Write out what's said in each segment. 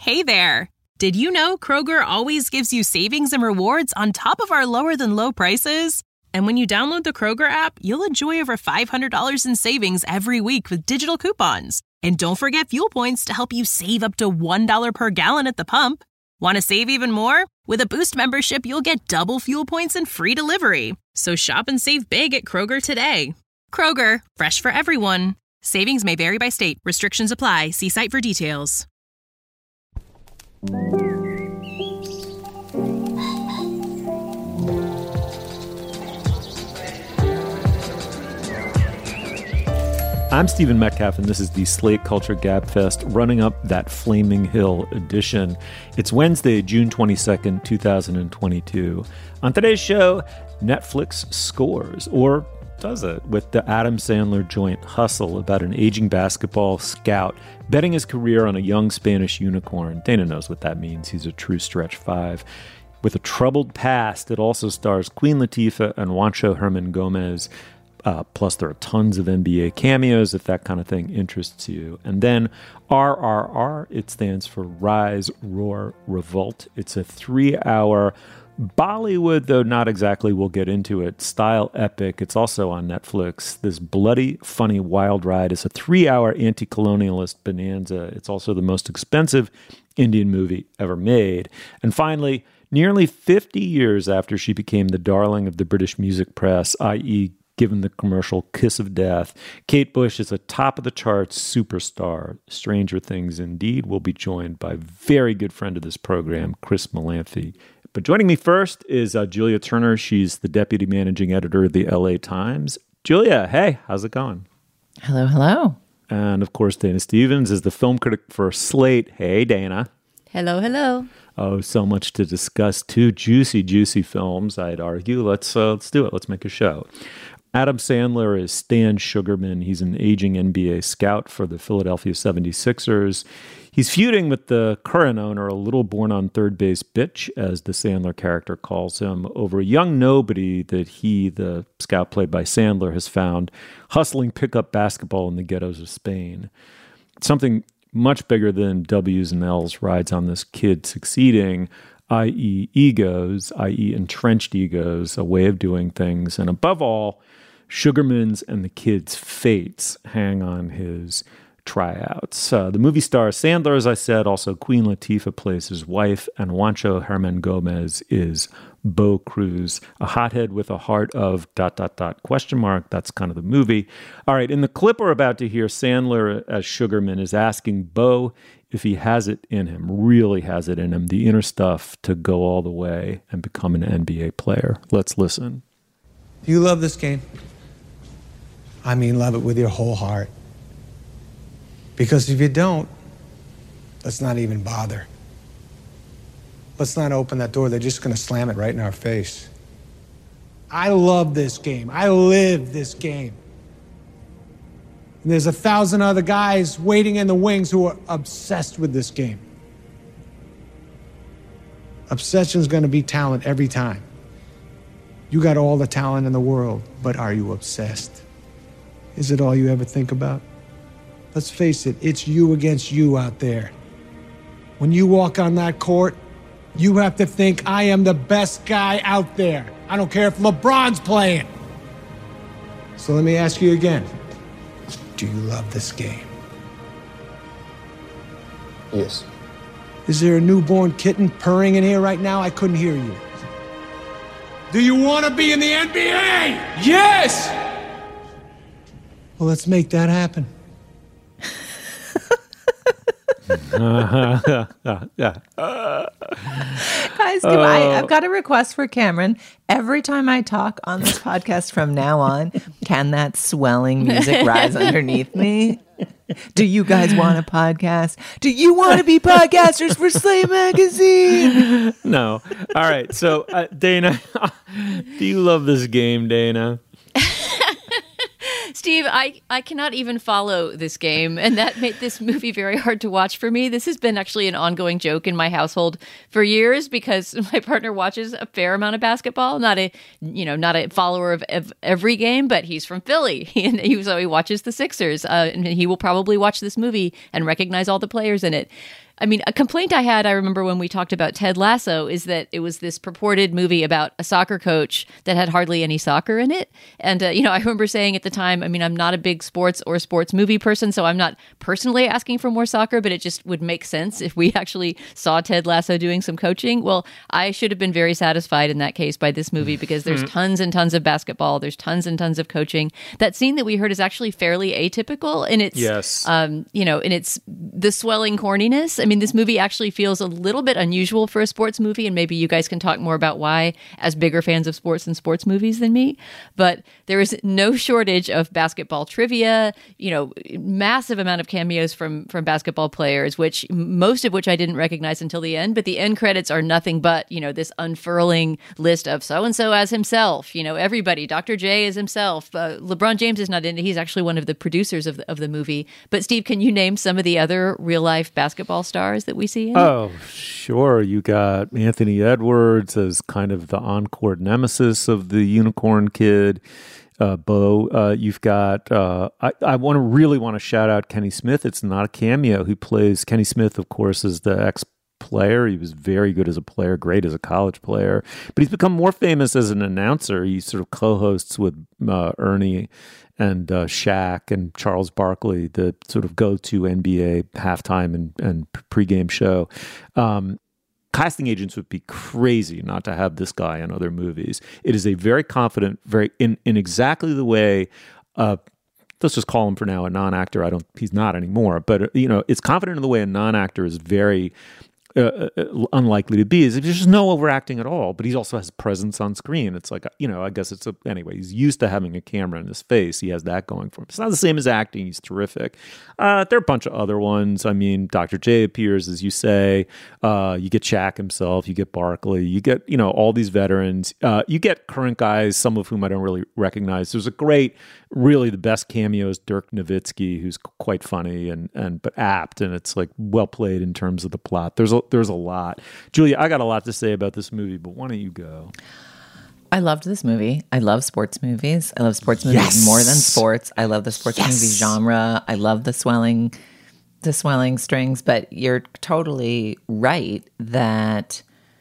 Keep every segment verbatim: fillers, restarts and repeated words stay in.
Hey there! Did you know Kroger always gives you savings and rewards on top of our lower-than-low prices? And when you download the Kroger app, you'll enjoy over five hundred dollars in savings every week with digital coupons. And don't forget fuel points to help you save up to one dollar per gallon at the pump. Want to save even more? With a Boost membership, you'll get double fuel points and free delivery. So shop and save big at Kroger today. Kroger, fresh for everyone. Savings may vary by state. Restrictions apply. See site for details. I'm Stephen Metcalf, and this is the Slate Culture Gabfest running up that Flaming Hill edition. It's Wednesday, June twenty-second, twenty twenty-two. On today's show, Netflix scores, or does it, with the Adam Sandler joint Hustle about an aging basketball scout betting his career on a young Spanish unicorn. Dana knows what that means. He's a true stretch five. With a troubled past, it also stars Queen Latifah and Juancho Herman Gomez. Uh, plus, there are tons of N B A cameos if that kind of thing interests you. And then R R R, it stands for Rise, Roar, Revolt. It's a three-hour Bollywood, though not exactly, we'll get into it, style epic. It's also on Netflix. This bloody, funny, wild ride is a three-hour anti-colonialist bonanza. It's also the most expensive Indian movie ever made. And finally, nearly fifty years after she became the darling of the British music press, that is, given the commercial Kiss of Death, Kate Bush is a top-of-the-charts superstar. Stranger Things indeed. Will be joined by very good friend of this program, Chris Molanphy. But joining me first is uh, Julia Turner. She's the deputy managing editor of the L A Times. Julia, hey, how's it going? Hello, hello. And of course, Dana Stevens is the film critic for Slate. Hey, Dana. Hello, hello. Oh, so much to discuss. Two juicy, juicy films, I'd argue. Let's uh, let's do it. Let's make a show. Adam Sandler is Stan Sugarman. He's an aging N B A scout for the Philadelphia seventy-sixers. He's feuding with the current owner, a little born-on-third base bitch, as the Sandler character calls him, over a young nobody that he, the scout played by Sandler, has found hustling pickup basketball in the ghettos of Spain. Something much bigger than W's and L's rides on this kid succeeding, that is egos, that is entrenched egos, a way of doing things, and above all, Sugarman's and the kid's fates hang on his tryouts. Uh, the movie star Sandler, as I said, also Queen Latifah plays his wife, and Juancho Herman Gomez is Bo Cruz, a hothead with a heart of dot, dot, dot, question mark. That's kind of the movie. All right, in the clip we're about to hear, Sandler as Sugarman is asking Bo if he has it in him, really has it in him, the inner stuff to go all the way and become an N B A player. Let's listen. Do you love this game? I mean, love it with your whole heart. Because if you don't, let's not even bother. Let's not open that door. They're just going to slam it right in our face. I love this game. I live this game. And there's a thousand other guys waiting in the wings who are obsessed with this game. Obsession's going to be talent every time. You got all the talent in the world, but are you obsessed? Is it all you ever think about? Let's face it, it's you against you out there. When you walk on that court, you have to think, I am the best guy out there. I don't care if LeBron's playing. So let me ask you again. Do you love this game? Yes. Is there a newborn kitten purring in here right now? I couldn't hear you. Do you want to be in the N B A? Yes! Well, let's make that happen. uh, yeah. Uh, Guys, can uh, I, I've got a request for Cameron. Every time I talk on this podcast from now on, can that swelling music rise underneath me? Do you guys want a podcast? Do you want to be podcasters for Slate Magazine? No. All right. So, uh, Dana, do you love this game, Dana? Steve, I, I cannot even follow this game, and that made this movie very hard to watch for me. This has been actually an ongoing joke in my household for years because my partner watches a fair amount of basketball. Not a you know not a follower of, of every game, but he's from Philly, and he so he watches the Sixers, uh, and he will probably watch this movie and recognize all the players in it. I mean, a complaint I had, I remember when we talked about Ted Lasso, is that it was this purported movie about a soccer coach that had hardly any soccer in it. And, uh, you know, I remember saying at the time, I mean, I'm not a big sports or sports movie person, so I'm not personally asking for more soccer, but it just would make sense if we actually saw Ted Lasso doing some coaching. Well, I should have been very satisfied in that case by this movie because there's tons and tons of basketball. There's tons and tons of coaching. That scene that we heard is actually fairly atypical in its, yes. um, you know, in its the swelling corniness. I mean, this movie actually feels a little bit unusual for a sports movie, and maybe you guys can talk more about why, as bigger fans of sports and sports movies than me. But there is no shortage of basketball trivia, you know, massive amount of cameos from from basketball players, which most of which I didn't recognize until the end. But the end credits are nothing but, you know, this unfurling list of so-and-so as himself, you know, everybody, Doctor J is himself. Uh, LeBron James is not in it. He's actually one of the producers of the, of the movie. But Steve, can you name some of the other real-life basketball stars that we see in Oh, sure. You got Anthony Edwards as kind of the on-court nemesis of the unicorn kid. Uh, Bo, uh, you've got, uh, I, I want to really want to shout out Kenny Smith. It's not a cameo. He plays, Kenny Smith, of course, is the ex-player. He was very good as a player, great as a college player. But he's become more famous as an announcer. He sort of co-hosts with uh, Ernie and uh, Shaq and Charles Barkley, the sort of go-to N B A halftime and, and pregame show. Um, casting agents would be crazy not to have this guy in other movies. It is a very confident, very in, in exactly the way, uh, let's just call him for now a non-actor. I don't, he's not anymore, but you know, it's confident in the way a non-actor is very Uh, uh, unlikely to be. Is there's just no overacting at all, but he also has presence on screen. It's like, you know, I guess it's a, anyway, he's used to having a camera in his face. He has that going for him. It's not the same as acting. He's terrific. Uh, there are a bunch of other ones. I mean, Doctor J appears, as you say. Uh, you get Shaq himself. You get Barkley. You get, you know, all these veterans. Uh, you get current guys, some of whom I don't really recognize. There's a great, really the best cameo is Dirk Nowitzki, who's quite funny and, and but apt, and it's like well played in terms of the plot. There's a There's a lot. Julia, I got a lot to say about this movie, but why don't you go? I loved this movie. I love sports movies. I love sports movies yes. more than sports. I love the sports yes. movie genre. I love the swelling, the swelling strings. But you're totally right that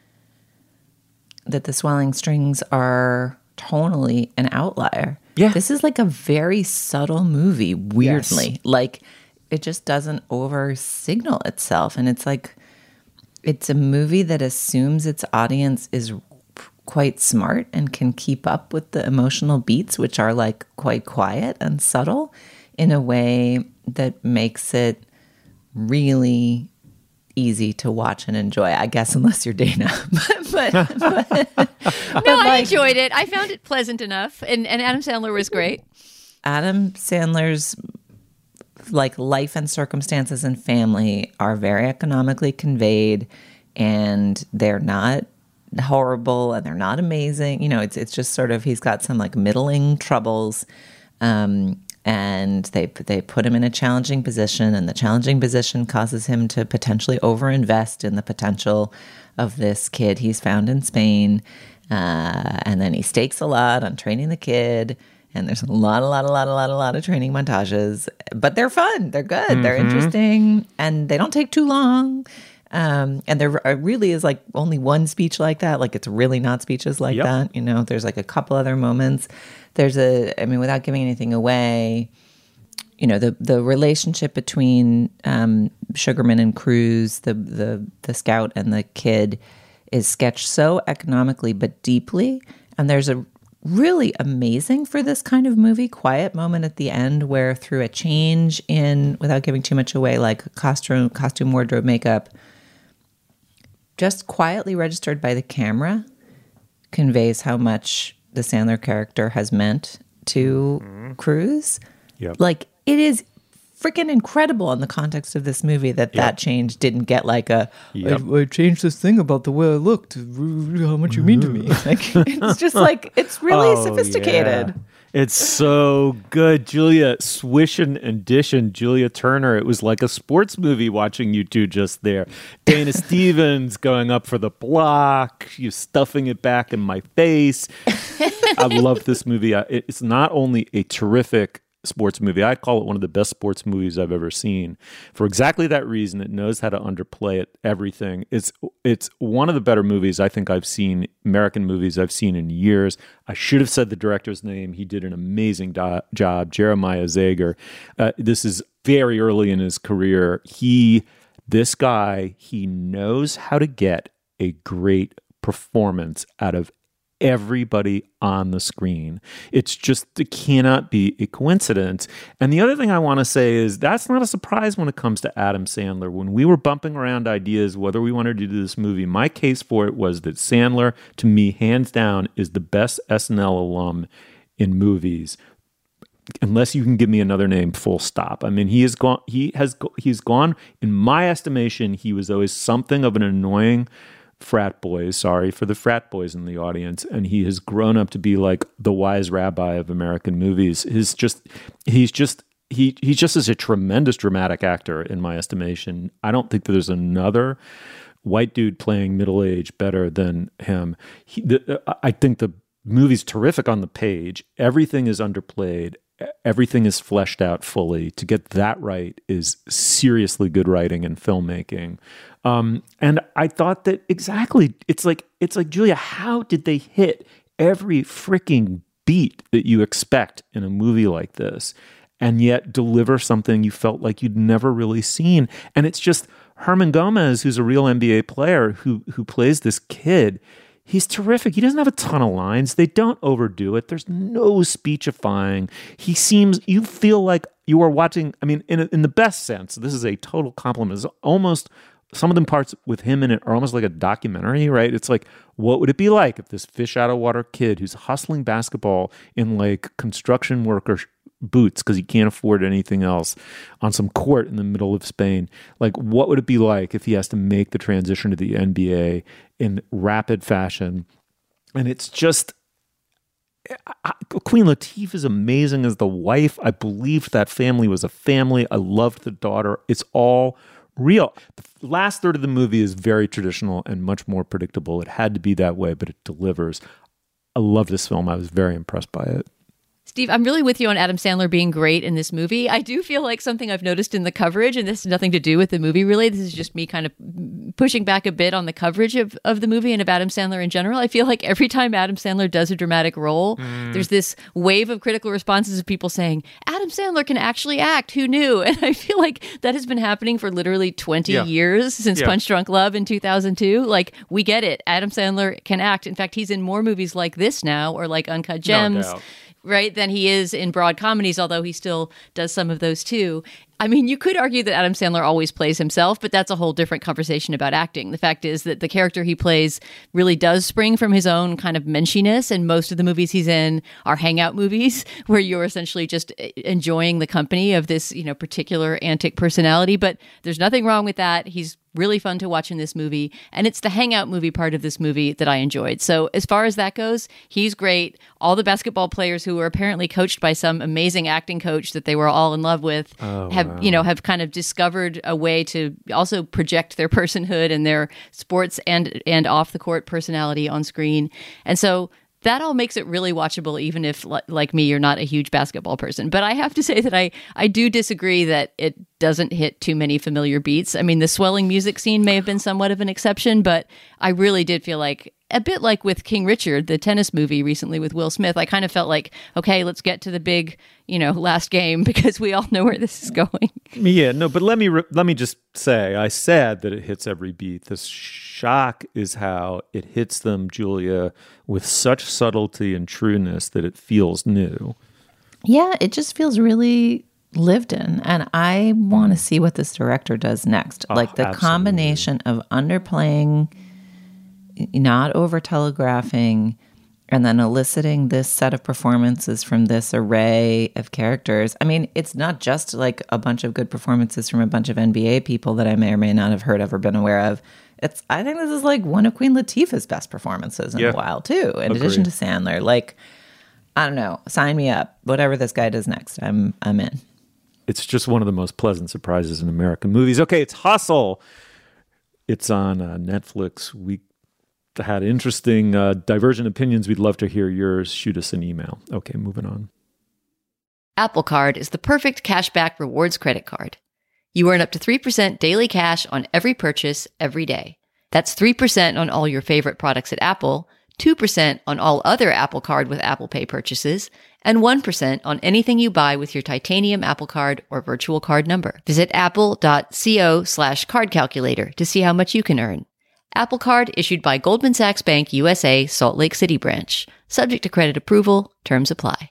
that the swelling strings are tonally an outlier. Yeah, this is like a very subtle movie. Weirdly, yes. like it just doesn't over signal itself, and it's like. It's a movie that assumes its audience is quite smart and can keep up with the emotional beats, which are like quite quiet and subtle in a way that makes it really easy to watch and enjoy, I guess, unless you're Dana. but, but, but, but no, like, I enjoyed it. I found it pleasant enough. And, and Adam Sandler was great. Adam Sandler's like life and circumstances and family are very economically conveyed, and they're not horrible and they're not amazing. You know, it's it's just sort of, he's got some like middling troubles, um, and they they put him in a challenging position, and the challenging position causes him to potentially overinvest in the potential of this kid he's found in Spain, uh, and then he stakes a lot on training the kid. And there's a lot, a lot, a lot, a lot, a lot of training montages, but they're fun. They're good. Mm-hmm. They're interesting, and they don't take too long. Um, and there really is like only one speech like that. Like it's really not speeches like yep. that. You know, there's like a couple other moments. There's a, I mean, without giving anything away, you know, the the relationship between um, Sugarman and Cruz, the the the scout and the kid, is sketched so economically but deeply. And there's a really amazing for this kind of movie quiet moment at the end where through a change in, without giving too much away, like costume, costume, wardrobe, makeup, just quietly registered by the camera conveys how much the Sandler character has meant to mm-hmm. Cruz. Yep. Like it is freaking incredible in the context of this movie that yep. that change didn't get like a yep. I, I changed this thing about the way I looked, how much you mean to me. Like it's just like it's really oh, sophisticated. Yeah. It's so good. Julia, swish and addition, Julia Turner. It was like a sports movie watching you two just there. Dana Stevens going up for the block, you stuffing it back in my face. I love this movie. It's not only a terrific sports movie. I call it one of the best sports movies I've ever seen. For exactly that reason, it knows how to underplay it, everything. It's it's one of the better movies I think I've seen, American movies I've seen in years. I should have said the director's name. He did an amazing do- job, Jeremiah Zager. Uh, this is very early in his career. He, this guy, he knows how to get a great performance out of everybody on the screen. It's just, it cannot be a coincidence. And the other thing I want to say is that's not a surprise when it comes to Adam Sandler. When we were bumping around ideas whether we wanted to do this movie, my case for it was that Sandler, to me, hands down, is the best S N L alum in movies. Unless you can give me another name, full stop. I mean, he has gone, he has, he's gone, in my estimation, he was always something of an annoying frat boys, sorry for the frat boys in the audience, and he has grown up to be like the wise rabbi of American movies. He's just, he's just, he he just is a tremendous dramatic actor in my estimation. I don't think there's another white dude playing middle age better than him. He, the, I think the movie's terrific on the page. Everything is underplayed. Everything is fleshed out fully. To get that right is seriously good writing and filmmaking. Um, and I thought that exactly, it's like, it's like, Julia, how did they hit every freaking beat that you expect in a movie like this and yet deliver something you felt like you'd never really seen? And it's just Herman Gomez, who's a real N B A player who, who plays this kid. He's terrific. He doesn't have a ton of lines. They don't overdo it. There's no speechifying. He seems, you feel like you are watching, I mean, in in the best sense, this is a total compliment. It's almost, some of the parts with him in it are almost like a documentary, right? It's like, what would it be like if this fish out of water kid who's hustling basketball in like construction worker boots because he can't afford anything else on some court in the middle of Spain, like what would it be like if he has to make the transition to the N B A in rapid fashion? And it's just, I, Queen Latifah is amazing as the wife. I believed that family was a family. I loved the daughter. It's all real. The last third of the movie is very traditional and much more predictable. It had to be that way, but it delivers. I love this film. I was very impressed by it. Steve, I'm really with you on Adam Sandler being great in this movie. I do feel like something I've noticed in the coverage, and this has nothing to do with the movie really, this is just me kind of pushing back a bit on the coverage of, of the movie and of Adam Sandler in general. I feel like every time Adam Sandler does a dramatic role, mm. there's this wave of critical responses of people saying, Adam Sandler can actually act, who knew? And I feel like that has been happening for literally twenty yeah. years since yeah. Punch Drunk Love in two thousand two. Like, we get it. Adam Sandler can act. In fact, he's in more movies like this now, or like Uncut Gems. No doubt. Right, than he is in broad comedies, although he still does some of those too. I mean, you could argue that Adam Sandler always plays himself, but that's a whole different conversation about acting. The fact is that the character he plays really does spring from his own kind of menschiness, and most of the movies he's in are hangout movies where you're essentially just enjoying the company of this, you know, particular antic personality. But there's nothing wrong with that. He's really fun to watch in this movie, and it's the hangout movie part of this movie that I enjoyed. So as far as that goes, he's great. All the basketball players who were apparently coached by some amazing acting coach that they were all in love with oh, have wow. you know have kind of discovered a way to also project their personhood and their sports and and off the court personality on screen. And so that all makes it really watchable, even if, like me, you're not a huge basketball person. But I have to say that I, I do disagree that it doesn't hit too many familiar beats. I mean, the swelling music scene may have been somewhat of an exception, but I really did feel like, a bit like with King Richard, the tennis movie recently with Will Smith, I kind of felt like, okay, let's get to the big, you know, last game because we all know where this is going. Yeah, no, but let me re- let me just say, I said that it hits every beat. The shock is how it hits them, Julia, with such subtlety and trueness that it feels new. Yeah, it just feels really lived in, and I want to see what this director does next. Oh, like the absolutely. Combination of underplaying, not over telegraphing, and then eliciting this set of performances from this array of characters. I mean, it's not just like a bunch of good performances from a bunch of N B A people that I may or may not have heard of or been aware of. It's, I think this is like one of Queen Latifah's best performances in yeah. a while too, in Agreed. Addition to Sandler. Like, I don't know, sign me up. Whatever this guy does next, I'm I'm in. It's just one of the most pleasant surprises in American movies. Okay, it's Hustle. It's on uh, Netflix. We had interesting, uh, divergent opinions. We'd love to hear yours. Shoot us an email. Okay, moving on. Apple Card is the perfect cashback rewards credit card. You earn up to three percent daily cash on every purchase every day. That's three percent on all your favorite products at Apple, two percent on all other Apple Card with Apple Pay purchases, and one percent on anything you buy with your titanium Apple Card or virtual card number. Visit apple.co slash card calculator to see how much you can earn. Apple Card issued by Goldman Sachs Bank U S A, Salt Lake City branch. Subject to credit approval. Terms apply.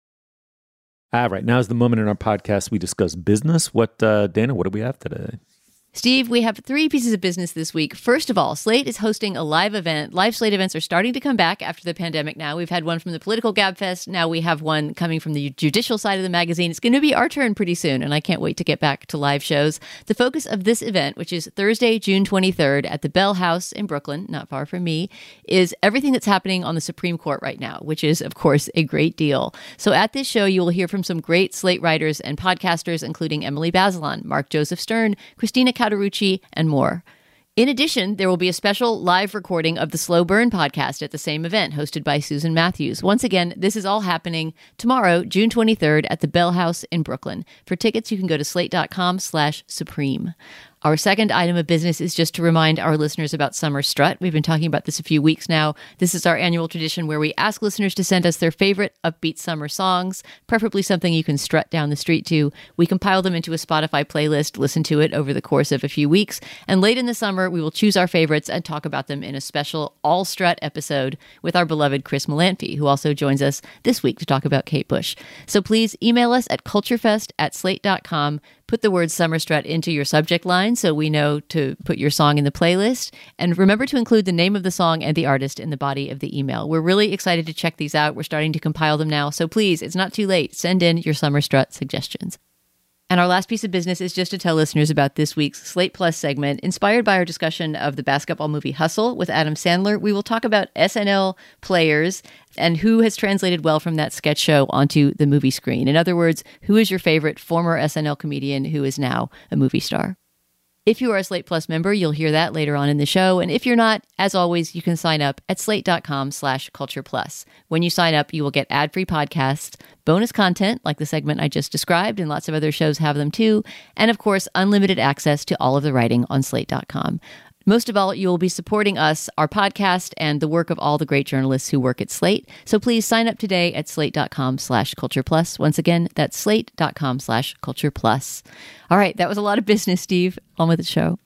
All right, now is the moment in our podcast we discuss business. What, uh, Dana, what do we have today? Steve, we have three pieces of business this week. First of all, Slate is hosting a live event. Live Slate events are starting to come back after the pandemic now. We've had one from the Political Gabfest. Now we have one coming from the judicial side of the magazine. It's going to be our turn pretty soon, and I can't wait to get back to live shows. The focus of this event, which is Thursday, June twenty-third at the Bell House in Brooklyn, not far from me, is everything that's happening on the Supreme Court right now, which is, of course, a great deal. So at this show, you will hear from some great Slate writers and podcasters, including Emily Bazelon, Mark Joseph Stern, Christina Cauterucci, and more. In addition, there will be a special live recording of the Slow Burn podcast at the same event, hosted by Susan Matthews. Once again, this is all happening tomorrow, June twenty-third, at the Bell House in Brooklyn. For tickets, you can go to slate.com slash Supreme. Our second item of business is just to remind our listeners about Summer Strut. We've been talking about this a few weeks now. This is our annual tradition where we ask listeners to send us their favorite upbeat summer songs, preferably something you can strut down the street to. We compile them into a Spotify playlist, listen to it over the course of a few weeks, and late in the summer, we will choose our favorites and talk about them in a special All Strut episode with our beloved Chris Melanphy, who also joins us this week to talk about Kate Bush. So please email us at culturefest at slate dot com. Put the word Summer Strut into your subject line so we know to put your song in the playlist. And remember to include the name of the song and the artist in the body of the email. We're really excited to check these out. We're starting to compile them now. So please, it's not too late. Send in your Summer Strut suggestions. And our last piece of business is just to tell listeners about this week's Slate Plus segment. Inspired by our discussion of the basketball movie Hustle with Adam Sandler, we will talk about S N L players and who has translated well from that sketch show onto the movie screen. In other words, who is your favorite former S N L comedian who is now a movie star? If you are a Slate Plus member, you'll hear that later on in the show. And if you're not, as always, you can sign up at slate.com slash culture plus. When you sign up, you will get ad-free podcasts, bonus content like the segment I just described, and lots of other shows have them too. And of course, unlimited access to all of the writing on slate dot com. Most of all, you will be supporting us, our podcast, and the work of all the great journalists who work at Slate. So please sign up today at slate.com slash culture plus. Once again, that's slate.com slash culture plus. All right, that was a lot of business, Steve. On with the show.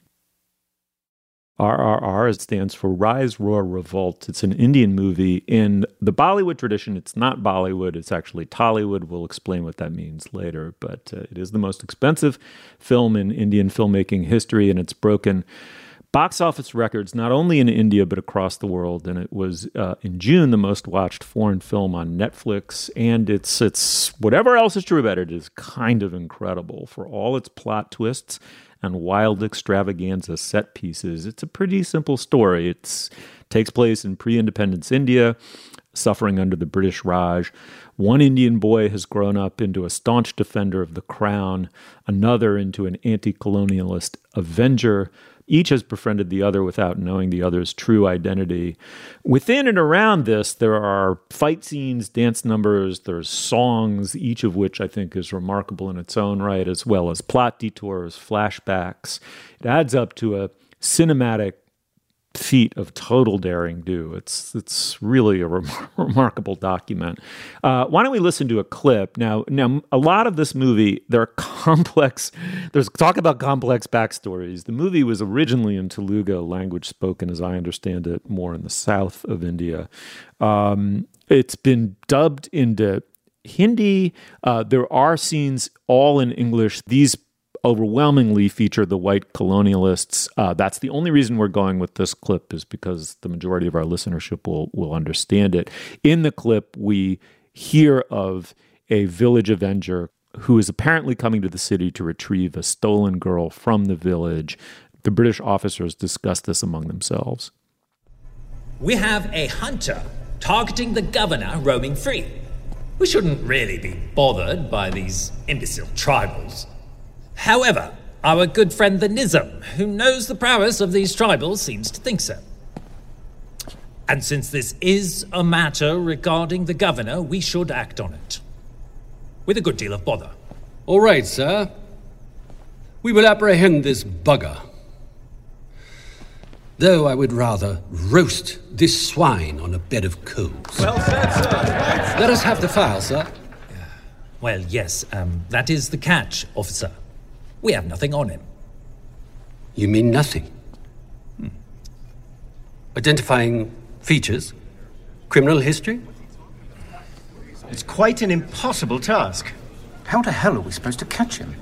R R R stands for Rise, Roar, Revolt. It's an Indian movie. In the Bollywood tradition, it's not Bollywood, it's actually Tollywood. We'll explain what that means later, but uh, it is the most expensive film in Indian filmmaking history, and it's broken box office records not only in India but across the world. And it was uh, in June the most watched foreign film on Netflix. And it's it's whatever else is true about it, it is kind of incredible for all its plot twists and wild extravaganza set pieces. It's a pretty simple story. It takes place in pre-independence India, suffering under the British Raj. One Indian boy has grown up into a staunch defender of the crown, another into an anti-colonialist avenger. Each has befriended the other without knowing the other's true identity. Within and around this, there are fight scenes, dance numbers, there's songs, each of which I think is remarkable in its own right, as well as plot detours, flashbacks. It adds up to a cinematic feat of total daring do. It's it's really a rem- remarkable document. Uh, why don't we listen to a clip? Now, now, a lot of this movie, there are complex, there's talk about complex backstories. The movie was originally in Telugu, language spoken, as I understand it, more in the south of India. Um, it's been dubbed into Hindi. Uh, there are scenes all in English. These overwhelmingly feature the white colonialists. Uh, that's the only reason we're going with this clip, is because the majority of our listenership will will understand it. In the clip, we hear of a village avenger who is apparently coming to the city to retrieve a stolen girl from the village. The British officers discuss this among themselves. We have a hunter targeting the governor roaming free. We shouldn't really be bothered by these imbecile tribals. However, our good friend the Nizam, who knows the prowess of these tribals, seems to think so. And since this is a matter regarding the governor, we should act on it. with a good deal of bother. All right, sir. We will apprehend this bugger. Though I would rather roast this swine on a bed of coals. Well said, sir. Let us have the file, sir. Well, yes, um, that is the catch, officer. We have nothing on him. You mean nothing? Hmm. Identifying features? Criminal history? It's quite an impossible task. How the hell are we supposed to catch him?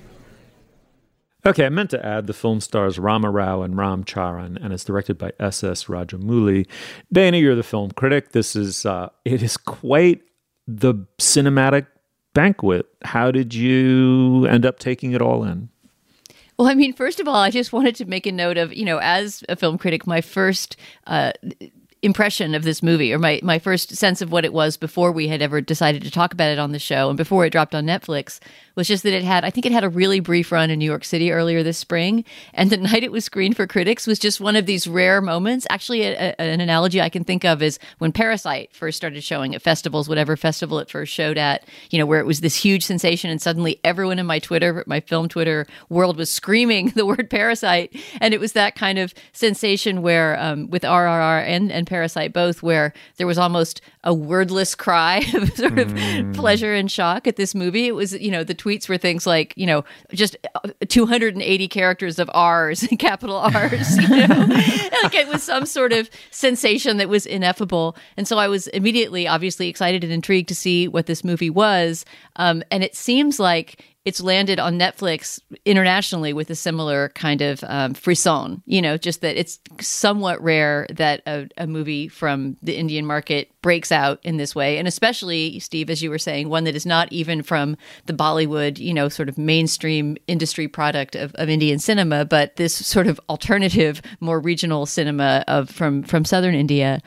Okay, I meant to add the film stars Rama Rao and Ram Charan, and it's directed by S S Rajamouli. Dana, you're the film critic. This is, uh, it is quite the cinematic banquet. How did you end up taking it all in? Well, I mean, first of all, I just wanted to make a note of, you know, as a film critic, my first uh, impression of this movie, or my, my first sense of what it was before we had ever decided to talk about it on the show and before it dropped on Netflix, was just that it had, I think it had a really brief run in New York City earlier this spring. And the night it was screened for critics was just one of these rare moments. Actually, a, a, an analogy I can think of is when Parasite first started showing at festivals, whatever festival it first showed at, you know, where it was this huge sensation and suddenly everyone in my Twitter, my film Twitter world was screaming the word Parasite. And it was that kind of sensation where, um, with R R R and, and Parasite both, where there was almost a wordless cry of sort of mm. pleasure and shock at this movie. It was, you know, the tweets were things like, you know, just two hundred eighty characters of R's, capital R's, you know, like it was some sort of sensation that was ineffable. And so I was immediately, obviously excited and intrigued to see what this movie was. Um, and it seems like it's landed on Netflix internationally with a similar kind of um, frisson, you know, just that it's somewhat rare that a, a movie from the Indian market breaks out in this way. And especially, Steve, as you were saying, one that is not even from the Bollywood, you know, sort of mainstream industry product of, of Indian cinema, but this sort of alternative, more regional cinema of from, from southern India.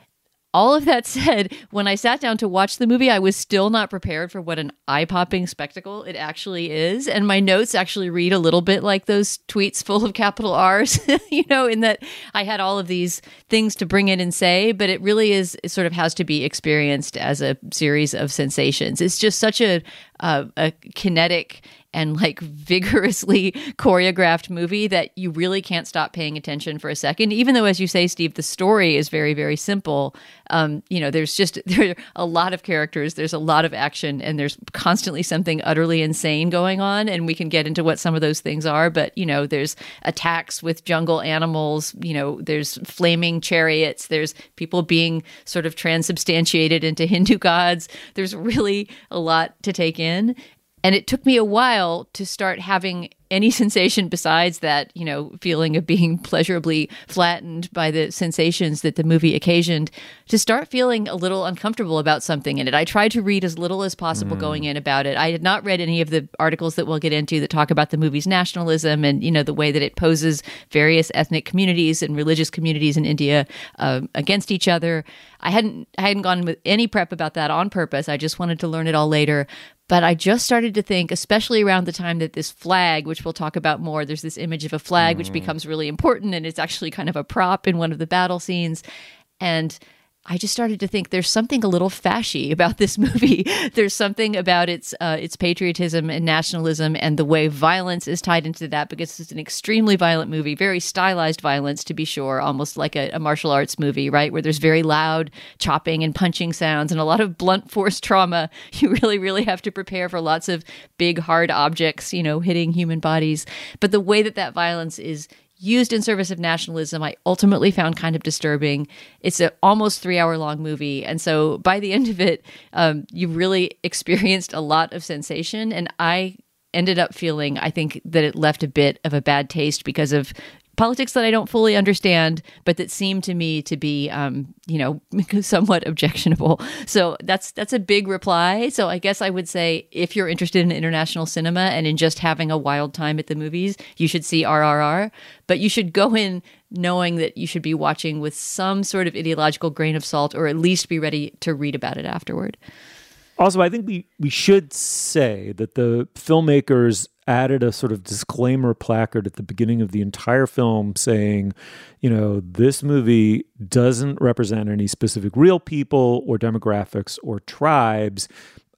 All of that said, when I sat down to watch the movie, I was still not prepared for what an eye-popping spectacle it actually is. And my notes actually read a little bit like those tweets full of capital R's, you know, in that I had all of these things to bring in and say, but it really is, it sort of has to be experienced as a series of sensations. It's just such a, uh, a kinetic and like vigorously choreographed movie that you really can't stop paying attention for a second. Even though, as you say, Steve, the story is very, very simple. Um, you know, there's just there are a lot of characters, there's a lot of action, and there's constantly something utterly insane going on. And we can get into what some of those things are. But, you know, there's attacks with jungle animals, you know, there's flaming chariots, there's people being sort of transubstantiated into Hindu gods. There's really a lot to take in. And it took me a while to start having any sensation besides that, you know, feeling of being pleasurably flattened by the sensations that the movie occasioned, to start feeling a little uncomfortable about something in it. I tried to read as little as possible mm. going in about it. I had not read any of the articles that we'll get into that talk about the movie's nationalism and, you know, the way that it poses various ethnic communities and religious communities in India uh, against each other. I hadn't I hadn't gone with any prep about that on purpose. I just wanted to learn it all later. But I just started to think, especially around the time that this flag, which we'll talk about more, there's this image of a flag, mm. which becomes really important, and it's actually kind of a prop in one of the battle scenes. And I just started to think there's something a little fashy about this movie. There's something about its uh, its patriotism and nationalism and the way violence is tied into that, because it's an extremely violent movie, very stylized violence, to be sure, almost like a, a martial arts movie, right? Where there's very loud chopping and punching sounds and a lot of blunt force trauma. You really, really have to prepare for lots of big, hard objects, you know, hitting human bodies. But the way that that violence is used in service of nationalism, I ultimately found kind of disturbing. It's an almost three-hour-long movie, and so by the end of it, um, you really experienced a lot of sensation, and I ended up feeling, I think, that it left a bit of a bad taste because of politics that I don't fully understand, but that seem to me to be, um, you know, somewhat objectionable. So that's that's a big reply. So I guess I would say, if you're interested in international cinema and in just having a wild time at the movies, you should see R R R. But you should go in knowing that you should be watching with some sort of ideological grain of salt, or at least be ready to read about it afterward. Also, I think we, we should say that the filmmakers added a sort of disclaimer placard at the beginning of the entire film saying, you know, this movie doesn't represent any specific real people or demographics or tribes.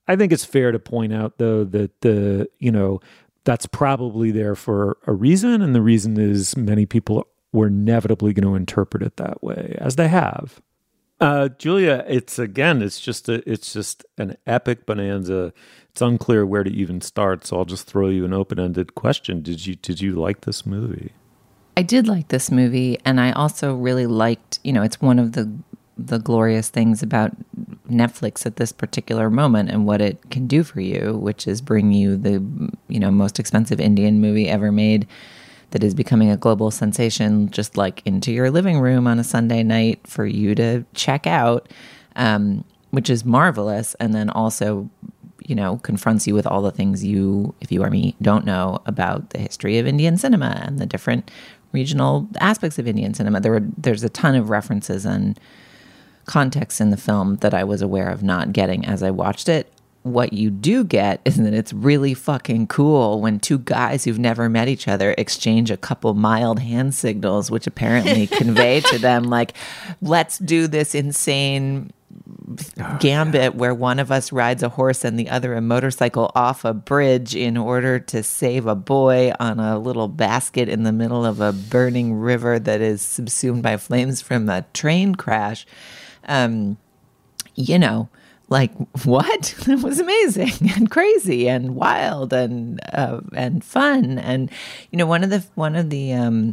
I think it's fair to point out, though, that the, you know, that's probably there for a reason. And the reason is many people were inevitably going to interpret it that way, as they have. Uh, Julia, it's again, it's just a, it's just an epic bonanza. It's unclear where to even start, so I'll just throw you an open-ended question. Did you did you like this movie? I did like this movie, and I also really liked, you know, it's one of the the glorious things about Netflix at this particular moment and what it can do for you, which is bring you the, you know, most expensive Indian movie ever made that is becoming a global sensation, just like into your living room on a Sunday night for you to check out, um, which is marvelous. And then also, you know, confronts you with all the things you, if you or me, don't know about the history of Indian cinema and the different regional aspects of Indian cinema. There were, there's a ton of references and context in the film that I was aware of not getting as I watched it. What you do get is that it's really fucking cool when two guys who've never met each other exchange a couple mild hand signals, which apparently convey to them, like, let's do this insane oh, gambit yeah. where one of us rides a horse and the other a motorcycle off a bridge in order to save a boy on a little basket in the middle of a burning river that is subsumed by flames from a train crash. Um, you know, like, what? It was amazing and crazy and wild and uh, and fun. And, you know, one of the one of the um,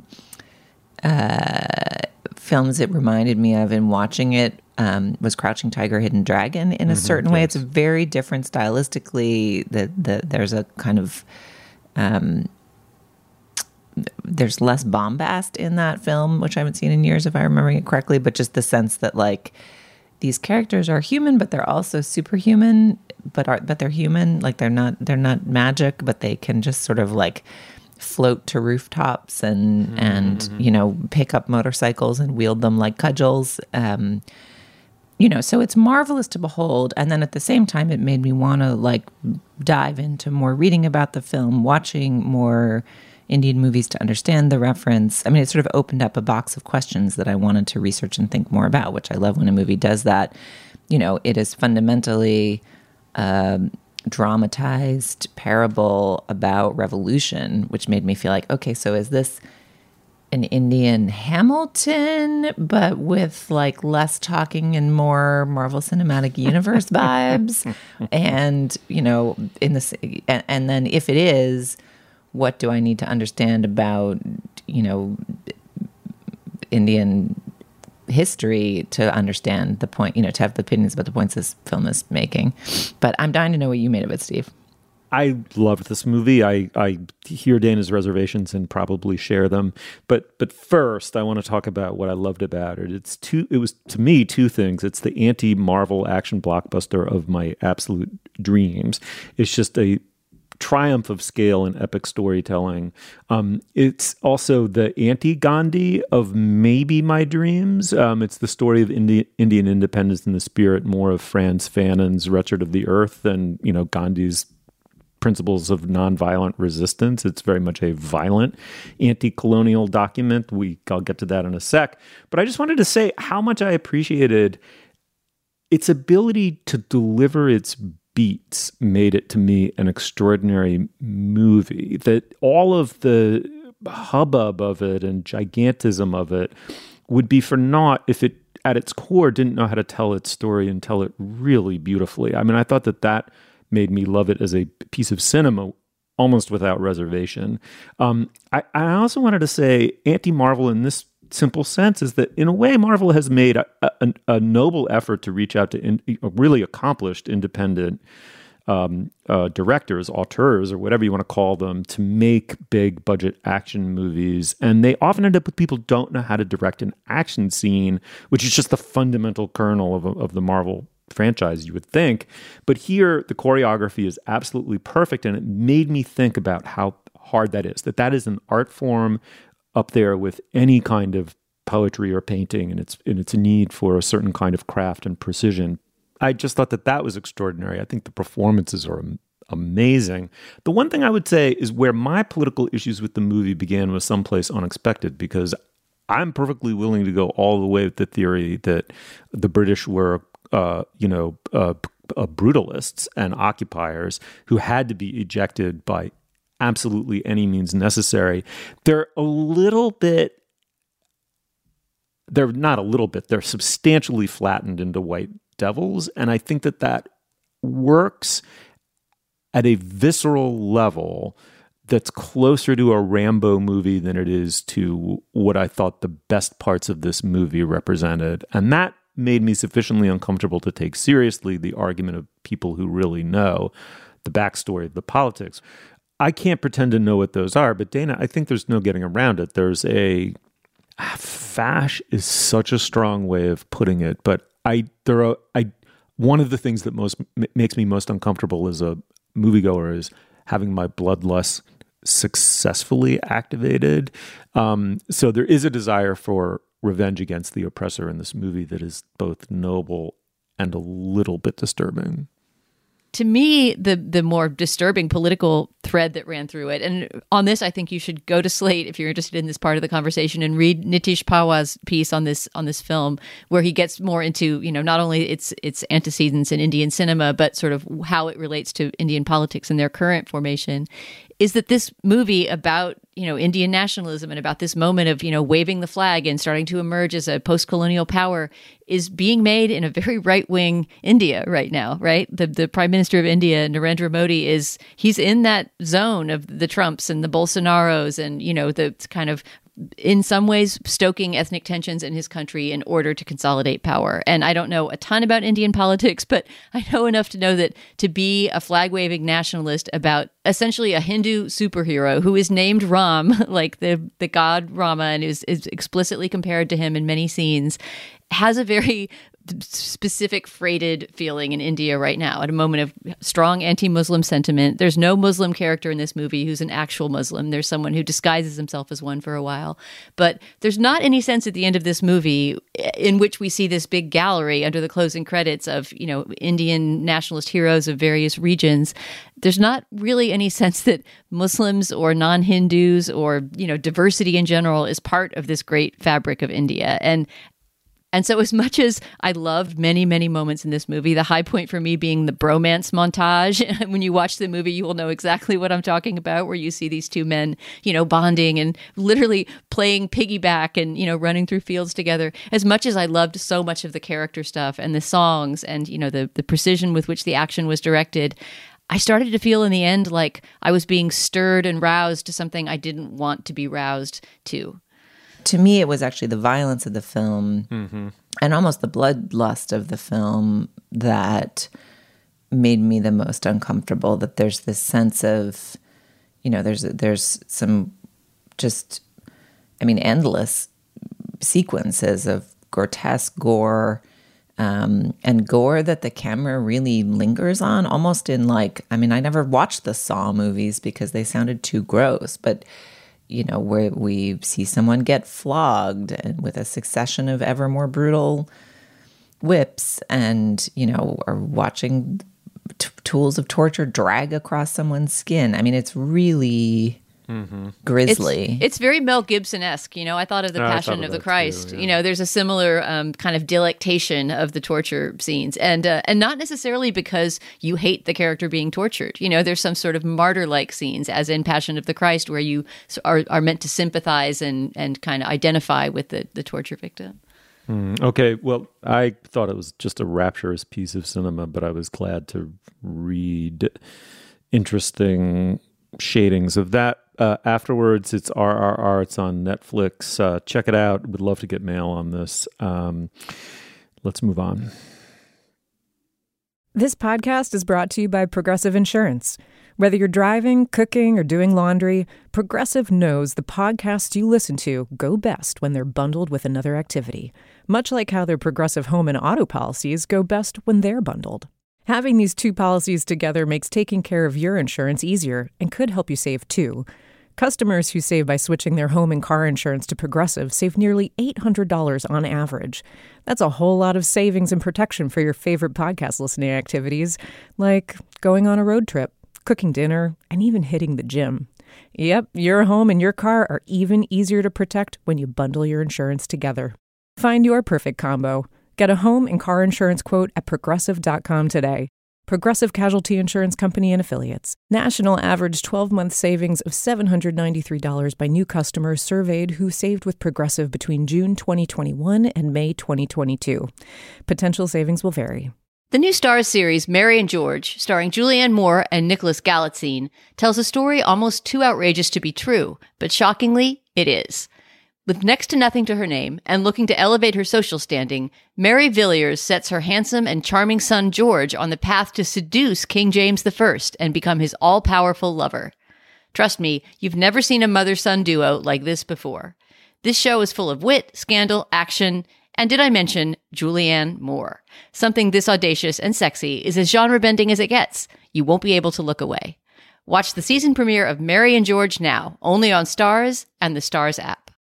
uh, films it reminded me of in watching it um, was Crouching Tiger, Hidden Dragon. In a mm-hmm, certain yes. way, it's very different stylistically. The, the, there's a kind of... Um, there's less bombast in that film, which I haven't seen in years, if I'm remembering it correctly, but just the sense that, like, these characters are human, but they're also superhuman, but are but they're human. Like, they're not they're not magic, but they can just sort of like float to rooftops and mm-hmm. and you know, pick up motorcycles and wield them like cudgels. Um, you know, so it's marvelous to behold. And then at the same time, it made me want to like dive into more reading about the film, watching more Indian movies to understand the reference. I mean, it sort of opened up a box of questions that I wanted to research and think more about, which I love when a movie does that. You know, it is fundamentally um, dramatized parable about revolution, which made me feel like, okay, so is this an Indian Hamilton, but with like less talking and more Marvel Cinematic Universe vibes? And, you know, in this, and, and then if it is, what do I need to understand about, you know, Indian history to understand the point, you know, to have the opinions about the points this film is making? But I'm dying to know what you made of it, Steve. I loved this movie. I, I hear Dana's reservations and probably share them. But but first, I want to talk about what I loved about it. It's two. It was, to me, two things. It's the anti-Marvel action blockbuster of my absolute dreams. It's just a triumph of scale and epic storytelling. Um, it's also the anti-Gandhi of maybe my dreams. Um, it's the story of Indi- Indian independence in the spirit more of Frantz Fanon's Wretched of the Earth than, you know, Gandhi's principles of nonviolent resistance. It's very much a violent anti-colonial document. We I'll get to that in a sec. But I just wanted to say how much I appreciated its ability to deliver its beats made it, to me, an extraordinary movie. That all of the hubbub of it and gigantism of it would be for naught if it, at its core, didn't know how to tell its story and tell it really beautifully. I mean, I thought that that made me love it as a piece of cinema almost without reservation. Um, I, I also wanted to say anti-Marvel in this simple sense is that, in a way, Marvel has made a, a, a noble effort to reach out to in, really accomplished independent um, uh, directors, auteurs, or whatever you want to call them, to make big budget action movies. And they often end up with people who don't know how to direct an action scene, which is just the fundamental kernel of, of the Marvel franchise, you would think. But here, the choreography is absolutely perfect, and it made me think about how hard that is, that that is an art form up there with any kind of poetry or painting, and its in its need for a certain kind of craft and precision. I just thought that that was extraordinary. I think the performances are amazing. The one thing I would say is where my political issues with the movie began was someplace unexpected, because I'm perfectly willing to go all the way with the theory that the British were, uh, you know, uh, uh, brutalists and occupiers who had to be ejected by absolutely any means necessary. They're a little bit, they're not a little bit, they're substantially flattened into white devils. And I think that that works at a visceral level that's closer to a Rambo movie than it is to what I thought the best parts of this movie represented. And that made me sufficiently uncomfortable to take seriously the argument of people who really know the backstory of the politics. I can't pretend to know what those are, but Dana, I think there's no getting around it. There's a fash is such a strong way of putting it, but I there are I one of the things that most m- makes me most uncomfortable as a moviegoer is having my bloodlust successfully activated. Um, so there is a desire for revenge against the oppressor in this movie that is both noble and a little bit disturbing. To me, the the more disturbing political thread that ran through it, and on this, I think you should go to Slate if you're interested in this part of the conversation and read Nitish Pawa's piece on this on this film, where he gets more into, you know, not only its its antecedents in Indian cinema, but sort of how it relates to Indian politics in their current formation. Is that this movie about, you know, Indian nationalism and about this moment of, you know, waving the flag and starting to emerge as a post-colonial power is being made in a very right-wing India right now, right? The the Prime Minister of India, Narendra Modi, is he's in that zone of the Trumps and the Bolsonaros and, you know, the kind of, in some ways, stoking ethnic tensions in his country in order to consolidate power. And I don't know a ton about Indian politics, but I know enough to know that to be a flag-waving nationalist about essentially a Hindu superhero who is named Ram, like the, the god Rama, and is, is explicitly compared to him in many scenes, has a very specific freighted feeling in India right now at a moment of strong anti-Muslim sentiment. There's no Muslim character in this movie who's an actual Muslim. There's someone who disguises himself as one for a while. But there's not any sense at the end of this movie in which we see this big gallery under the closing credits of, you know, Indian nationalist heroes of various regions. There's not really any sense that Muslims or non-Hindus or, you know, diversity in general is part of this great fabric of India. And And so as much as I loved many, many moments in this movie, the high point for me being the bromance montage. When you watch the movie, you will know exactly what I'm talking about, where you see these two men, you know, bonding and literally playing piggyback and, you know, running through fields together. As much as I loved so much of the character stuff and the songs and, you know, the, the precision with which the action was directed, I started to feel in the end like I was being stirred and roused to something I didn't want to be roused to. To me, it was actually the violence of the film mm-hmm. and almost the bloodlust of the film that made me the most uncomfortable. That there's this sense of, you know, there's there's some just, I mean, endless sequences of grotesque gore um, and gore that the camera really lingers on, almost in like, I mean, I never watched the Saw movies because they sounded too gross, but you know, where we see someone get flogged and with a succession of ever more brutal whips and, you know, are watching t- tools of torture drag across someone's skin. I mean, it's really mm-hmm. grisly. It's, it's very Mel Gibson-esque. You know, I thought of The no, Passion of the Christ. Too, yeah. You know, there's a similar um, kind of delectation of the torture scenes. And uh, and not necessarily because you hate the character being tortured. You know, there's some sort of martyr-like scenes, as in Passion of the Christ, where you are, are meant to sympathize and, and kind of identify with the, the torture victim. Mm, okay, well, I thought it was just a rapturous piece of cinema, but I was glad to read interesting shadings of that. Uh, afterwards, it's R R R. It's on Netflix. Uh, check it out. Would love to get mail on this. Um, let's move on. This podcast is brought to you by Progressive Insurance. Whether you're driving, cooking, or doing laundry, Progressive knows the podcasts you listen to go best when they're bundled with another activity, much like how their Progressive home and auto policies go best when they're bundled. Having these two policies together makes taking care of your insurance easier and could help you save too. Customers who save by switching their home and car insurance to Progressive save nearly eight hundred dollars on average. That's a whole lot of savings and protection for your favorite podcast listening activities, like going on a road trip, cooking dinner, and even hitting the gym. Yep, your home and your car are even easier to protect when you bundle your insurance together. Find your perfect combo. Get a home and car insurance quote at progressive dot com today. Progressive Casualty Insurance Company and Affiliates. National average twelve-month savings of seven hundred ninety-three dollars by new customers surveyed who saved with Progressive between June twenty twenty-one and May twenty twenty-two. Potential savings will vary. The new Starz series, Mary and George, starring Julianne Moore and Nicholas Galitzine, tells a story almost too outrageous to be true, but shockingly, it is. With next to nothing to her name and looking to elevate her social standing, Mary Villiers sets her handsome and charming son George on the path to seduce King James the First and become his all-powerful lover. Trust me, you've never seen a mother-son duo like this before. This show is full of wit, scandal, action, and did I mention Julianne Moore? Something this audacious and sexy is as genre-bending as it gets. You won't be able to look away. Watch the season premiere of Mary and George now, only on Starz and the Starz app.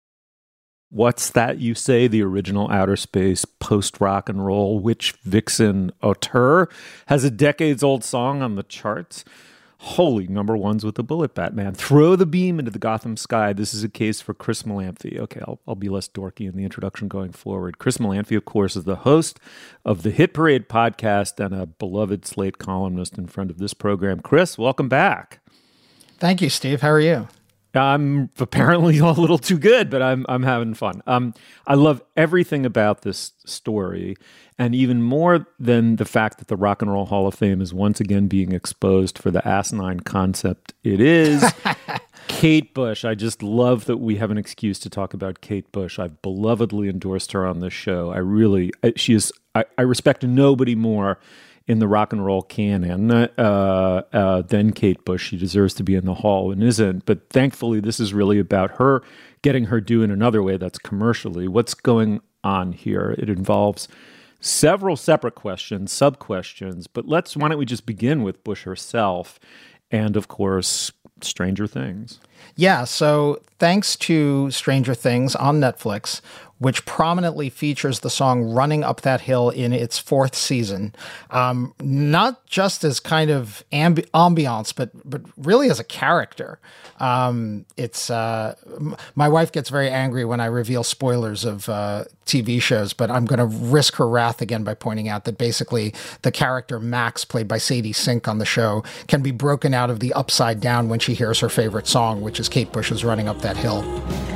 What's That You Say, the original outer space post-rock and roll witch vixen auteur, has a decades-old song on the charts. Holy number ones with the bullet, Batman. Throw the beam into the Gotham sky. This is a case for Chris Molanphy. Okay, I'll, I'll be less dorky in the introduction going forward. Chris Molanphy, of course, is the host of the Hit Parade podcast and a beloved Slate columnist and friend of this program. Chris, welcome back. Thank you, Steve. How are you? I'm apparently a little too good, but I'm I'm having fun. Um, I love everything about this story, and even more than the fact that the Rock and Roll Hall of Fame is once again being exposed for the asinine concept it is. Kate Bush. I just love that we have an excuse to talk about Kate Bush. I've belovedly endorsed her on this show. I really, I, she is. I, I respect nobody more in the rock and roll canon uh, uh, than Kate Bush. She deserves to be in the hall and isn't. But thankfully, this is really about her getting her due in another way, that's commercially. What's going on here? It involves several separate questions, sub-questions. But let's, why don't we just begin with Bush herself and, of course, Stranger Things. Yeah, so thanks to Stranger Things on Netflix, which prominently features the song Running Up That Hill in its fourth season, um, not just as kind of ambi- ambiance, but but really as a character. Um, it's uh, m- my wife gets very angry when I reveal spoilers of uh, T V shows, but I'm going to risk her wrath again by pointing out that basically the character Max, played by Sadie Sink on the show, can be broken out of the upside down when she hears her favorite song, which is Kate Bush's Running Up That Hill.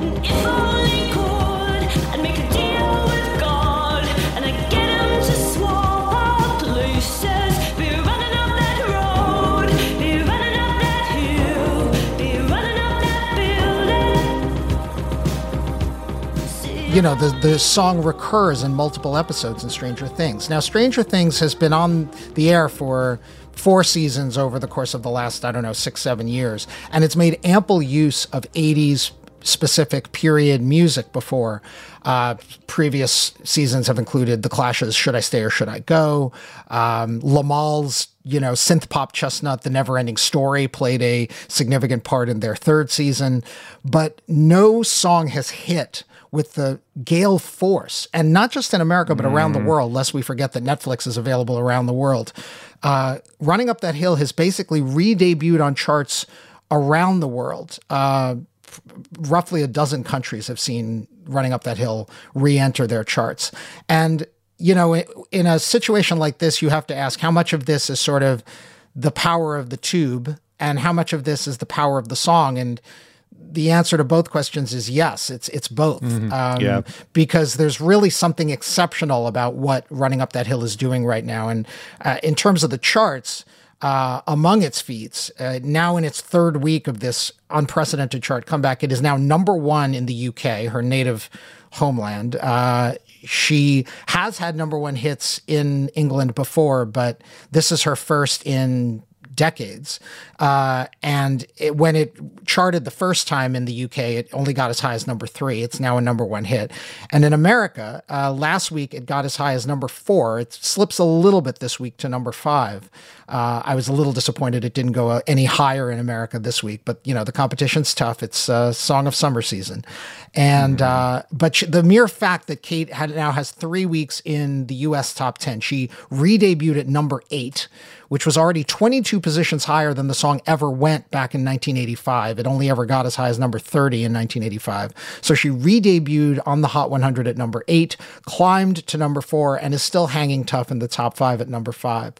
You know, the, the song recurs in multiple episodes in Stranger Things. Now, Stranger Things has been on the air for four seasons over the course of the last, I don't know, six, seven years. And it's made ample use of eighties specific period music before. Uh, previous seasons have included The Clash's Should I Stay or Should I Go? Um, Lamal's, you know, synth pop chestnut, The Never-Ending Story, played a significant part in their third season. But no song has hit with the gale force, and not just in America, but mm. around the world, lest we forget that Netflix is available around the world. Uh, Running Up That Hill has basically re-debuted on charts around the world. Uh, roughly a dozen countries have seen Running Up That Hill re-enter their charts. And, you know, in a situation like this, you have to ask how much of this is sort of the power of the tube and how much of this is the power of the song. And the answer to both questions is yes, it's it's both. Mm-hmm. Um, yeah. Because there's really something exceptional about what Running Up That Hill is doing right now. And uh, in terms of the charts, uh, among its feats, uh, now in its third week of this unprecedented chart comeback, it is now number one in the U K, her native homeland. Uh, she has had number one hits in England before, but this is her first in decades. Uh, and it, when it charted the first time in the U K, it only got as high as number three. It's now a number one hit. And in America, uh, last week, it got as high as number four. It slips a little bit this week to number five. Uh, I was a little disappointed it didn't go uh, any higher in America this week, but you know, the competition's tough. It's a song of summer season. And, mm-hmm. uh, but sh- the mere fact that Kate had, now has three weeks in the U S top ten, she re-debuted at number eight, which was already twenty-two positions higher than the song ever went back in nineteen eighty-five. It only ever got as high as number thirty in nineteen eighty-five. So she re-debuted on the Hot one hundred at number eight, climbed to number four, and is still hanging tough in the top five at number five.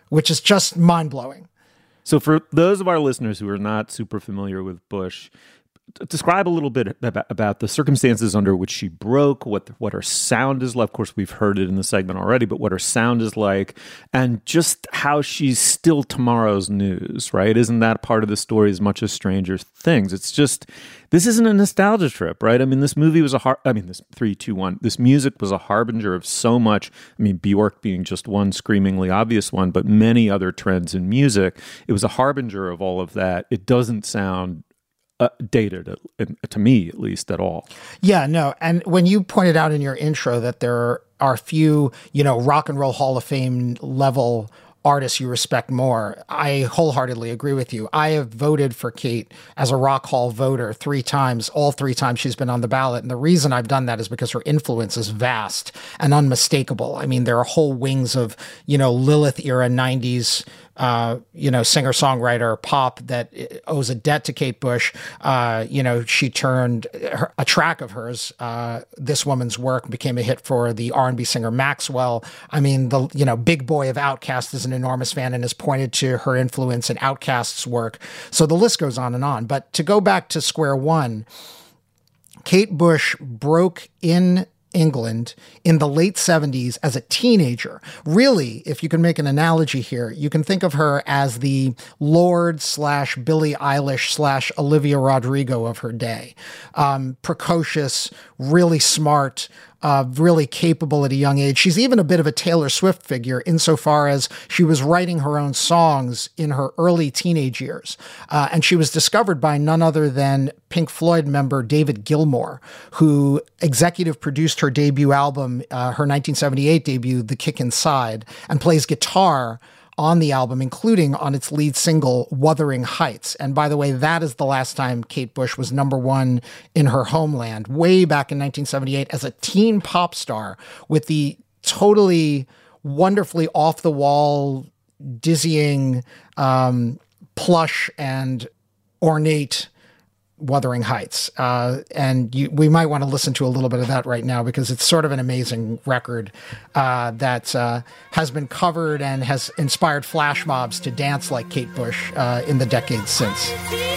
which is just mind-blowing. So for those of our listeners who are not super familiar with Bush, describe a little bit about, about the circumstances under which she broke, what what her sound is like. Of course, we've heard it in the segment already, but what her sound is like, and just how she's still tomorrow's news, right? Isn't that part of the story as much as Stranger Things? It's just, this isn't a nostalgia trip, right? I mean, this movie was a, har- I mean, this three, two, one, this music was a harbinger of so much. I mean, Bjork being just one screamingly obvious one, but many other trends in music. It was a harbinger of all of that. It doesn't sound Uh, dated, uh, to me at least, at all. Yeah, no. And when you pointed out in your intro that there are few, you know, rock and roll Hall of Fame level artists you respect more, I wholeheartedly agree with you. I have voted for Kate as a Rock Hall voter three times, all three times she's been on the ballot. And the reason I've done that is because her influence is vast and unmistakable. I mean, there are whole wings of, you know, Lilith era nineties Uh, you know, singer-songwriter pop that owes a debt to Kate Bush. Uh, you know, she turned her, a track of hers, uh, This Woman's Work, became a hit for the R and B singer Maxwell. I mean, the, you know, Big Boy of Outkast is an enormous fan and has pointed to her influence in Outkast's work. So the list goes on and on. But to go back to square one, Kate Bush broke in England in the late seventies as a teenager. Really, if you can make an analogy here, you can think of her as the Lorde slash Billie Eilish slash Olivia Rodrigo of her day. Um, precocious, really smart, Uh, really capable at a young age. She's even a bit of a Taylor Swift figure insofar as she was writing her own songs in her early teenage years. Uh, and she was discovered by none other than Pink Floyd member David Gilmour, who executive produced her debut album, uh, her nineteen seventy-eight debut, The Kick Inside, and plays guitar on the album, including on its lead single, Wuthering Heights. And by the way, that is the last time Kate Bush was number one in her homeland, way back in nineteen seventy-eight as a teen pop star with the totally wonderfully off-the-wall, dizzying, um, plush and ornate Wuthering Heights. Uh, and you, we might want to listen to a little bit of that right now because it's sort of an amazing record uh, that uh, has been covered and has inspired flash mobs to dance like Kate Bush uh, in the decades since.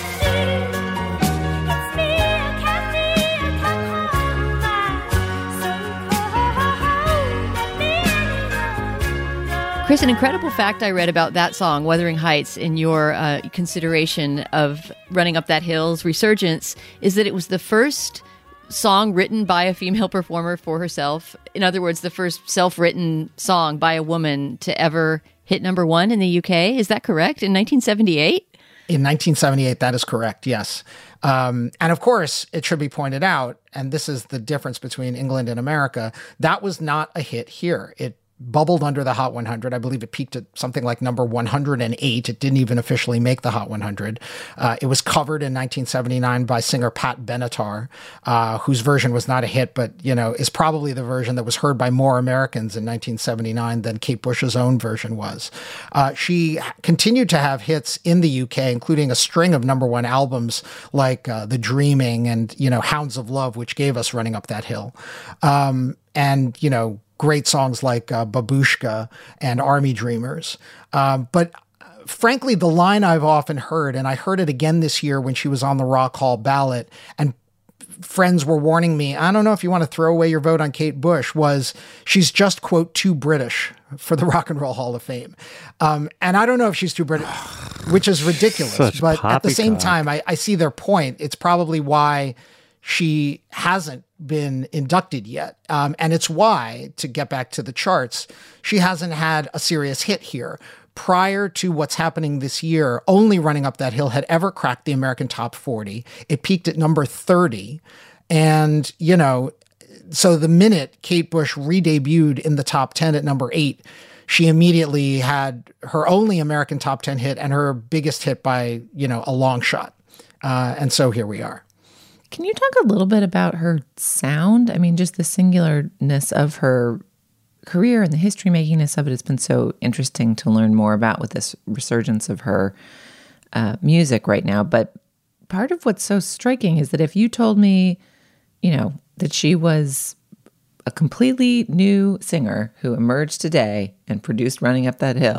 Chris, an incredible fact I read about that song, Wuthering Heights, in your uh, consideration of Running Up That Hill's resurgence, is that it was the first song written by a female performer for herself. In other words, the first self-written song by a woman to ever hit number one in the U K. Is that correct? In nineteen seventy-eight? In nineteen seventy-eight, that is correct, yes. Um, and of course, it should be pointed out, and this is the difference between England and America, that was not a hit here. It bubbled under the Hot one hundred. I believe it peaked at something like number one hundred eight. It didn't even officially make the Hot one hundred. Uh, it was covered in nineteen seventy-nine by singer Pat Benatar, uh, whose version was not a hit, but, you know, is probably the version that was heard by more Americans in nineteen seventy-nine than Kate Bush's own version was. Uh, she continued to have hits in the U K, including a string of number one albums like uh, The Dreaming and, you know, Hounds of Love, which gave us Running Up That Hill. Um, and, you know, great songs like uh, Babushka and Army Dreamers. Um, but frankly, the line I've often heard, and I heard it again this year when she was on the Rock Hall ballot, and friends were warning me, I don't know if you want to throw away your vote on Kate Bush, was she's just, quote, too British for the Rock and Roll Hall of Fame. Um, and I don't know if she's too British, which is ridiculous. Such but at the same poppycock. time, I, I see their point. It's probably why she hasn't been inducted yet. Um, and it's why, to get back to the charts, she hasn't had a serious hit here. Prior to what's happening this year, only Running Up That Hill had ever cracked the American top forty. It peaked at number thirty. And, you know, so the minute Kate Bush re-debuted in the top ten at number eight, she immediately had her only American top ten hit and her biggest hit by, you know, a long shot. Uh, and so here we are. Can you talk a little bit about her sound? I mean, just the singularness of her career and the history-makingness of it has been so interesting to learn more about with this resurgence of her uh, music right now. But part of what's so striking is that if you told me, you know, that she was a completely new singer who emerged today and produced Running Up That Hill,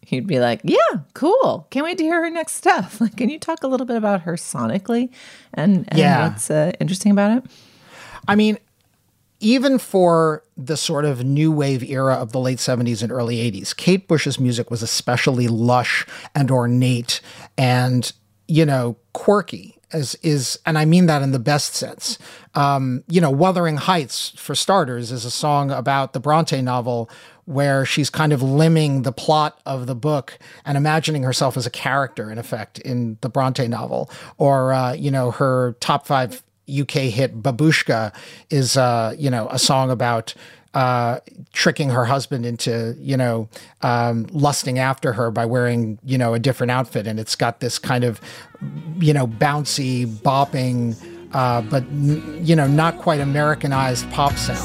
you'd be like, yeah, cool. Can't wait to hear her next stuff. Like, can you talk a little bit about her sonically and, and yeah. what's uh, interesting about it? I mean, even for the sort of new wave era of the late seventies and early eighties, Kate Bush's music was especially lush and ornate and, you know, quirky. As is, and I mean that in the best sense. Um, you know, Wuthering Heights, for starters, is a song about the Bronte novel where she's kind of limning the plot of the book and imagining herself as a character, in effect, in the Bronte novel. Or, uh, you know, her top five U K hit, Babushka, is, uh, you know, a song about Uh, tricking her husband into, you know, um, lusting after her by wearing, you know, a different outfit. And it's got this kind of, you know, bouncy, bopping, uh, but, n- you know, not quite Americanized pop sound.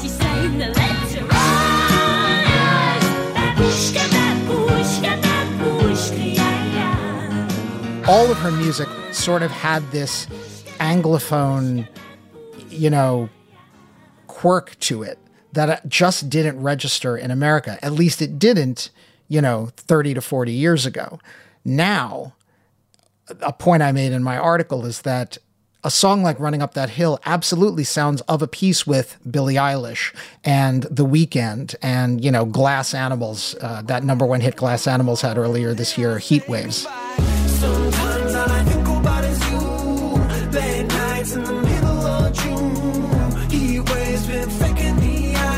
All of her music sort of had this Anglophone, you know, quirk to it that just didn't register in America. At least it didn't, you know, thirty to forty years ago. Now, a point I made in my article is that a song like Running Up That Hill absolutely sounds of a piece with Billie Eilish and The Weeknd and, you know, Glass Animals, uh, that number one hit Glass Animals had earlier this year, Heat Waves. Sometimes all I think about is you, late nights in the middle of June, heat waves been faking me.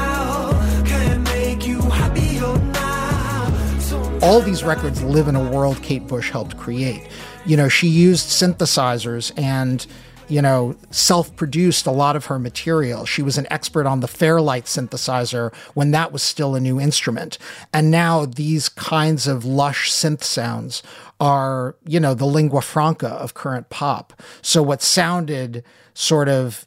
All these records live in a world Kate Bush helped create. You know, she used synthesizers and, you know, self-produced a lot of her material. She was an expert on the Fairlight synthesizer when that was still a new instrument. And now these kinds of lush synth sounds are, you know, the lingua franca of current pop. So what sounded sort of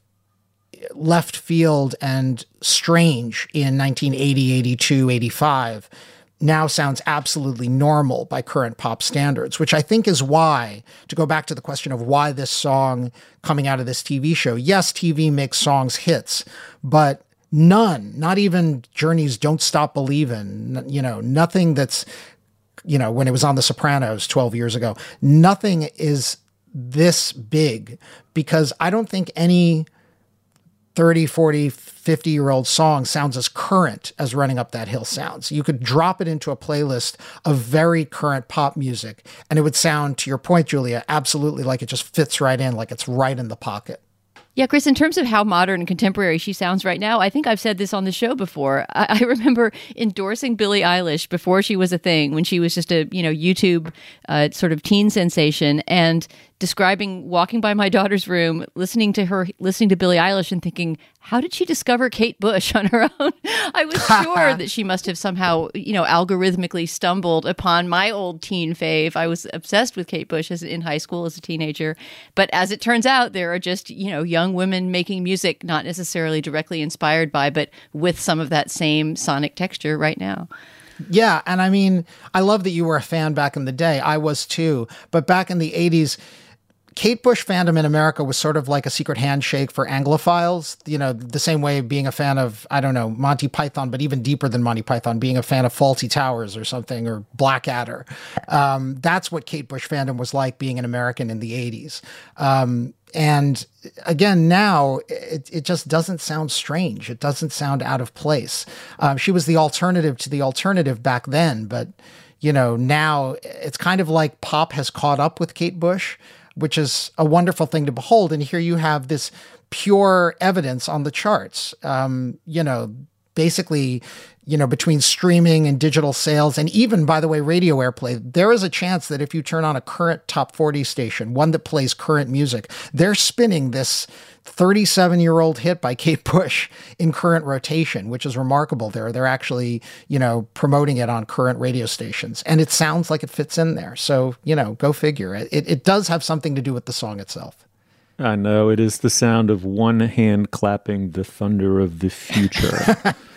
left field and strange in nineteen eighty, eighty-two, eighty-five now sounds absolutely normal by current pop standards, which I think is why, to go back to the question of why this song coming out of this T V show, yes, T V makes songs hits, but none, not even Journey's Don't Stop Believin', you know, nothing that's, you know, when it was on The Sopranos twelve years ago, nothing is this big, because I don't think any thirty, forty, fifty year old song sounds as current as Running Up That Hill sounds. You could drop it into a playlist of very current pop music and it would sound, to your point, Julia, absolutely like it just fits right in, like it's right in the pocket. Yeah, Chris, in terms of how modern and contemporary she sounds right now, I think I've said this on the show before. I, I remember endorsing Billie Eilish before she was a thing, when she was just a, you know, YouTube uh, sort of teen sensation, and describing walking by my daughter's room, listening to her, listening to Billie Eilish and thinking, how did she discover Kate Bush on her own? I was sure that she must have somehow, you know, algorithmically stumbled upon my old teen fave. I was obsessed with Kate Bush as in high school as a teenager. But as it turns out, there are just, you know, young women making music not necessarily directly inspired by, but with some of that same sonic texture right now. Yeah. And I mean, I love that you were a fan back in the day. I was too. But back in the eighties, Kate Bush fandom in America was sort of like a secret handshake for Anglophiles, you know, the same way being a fan of, I don't know, Monty Python, but even deeper than Monty Python, being a fan of Fawlty Towers or something, or Blackadder. Um, that's what Kate Bush fandom was like being an American in the eighties. Um, and again, now it, it just doesn't sound strange. It doesn't sound out of place. Um, she was the alternative to the alternative back then, but, you know, now it's kind of like pop has caught up with Kate Bush, which is a wonderful thing to behold. And here you have this pure evidence on the charts. Um, you know, basically, you know, between streaming and digital sales, and even, by the way, radio airplay, there is a chance that if you turn on a current top forty station, one that plays current music, they're spinning this thirty-seven-year-old hit by Kate Bush in current rotation, which is remarkable. They're, they're actually, you know, promoting it on current radio stations. And it sounds like it fits in there. So, you know, go figure. It, it does have something to do with the song itself. I know. It is the sound of one hand clapping the thunder of the future.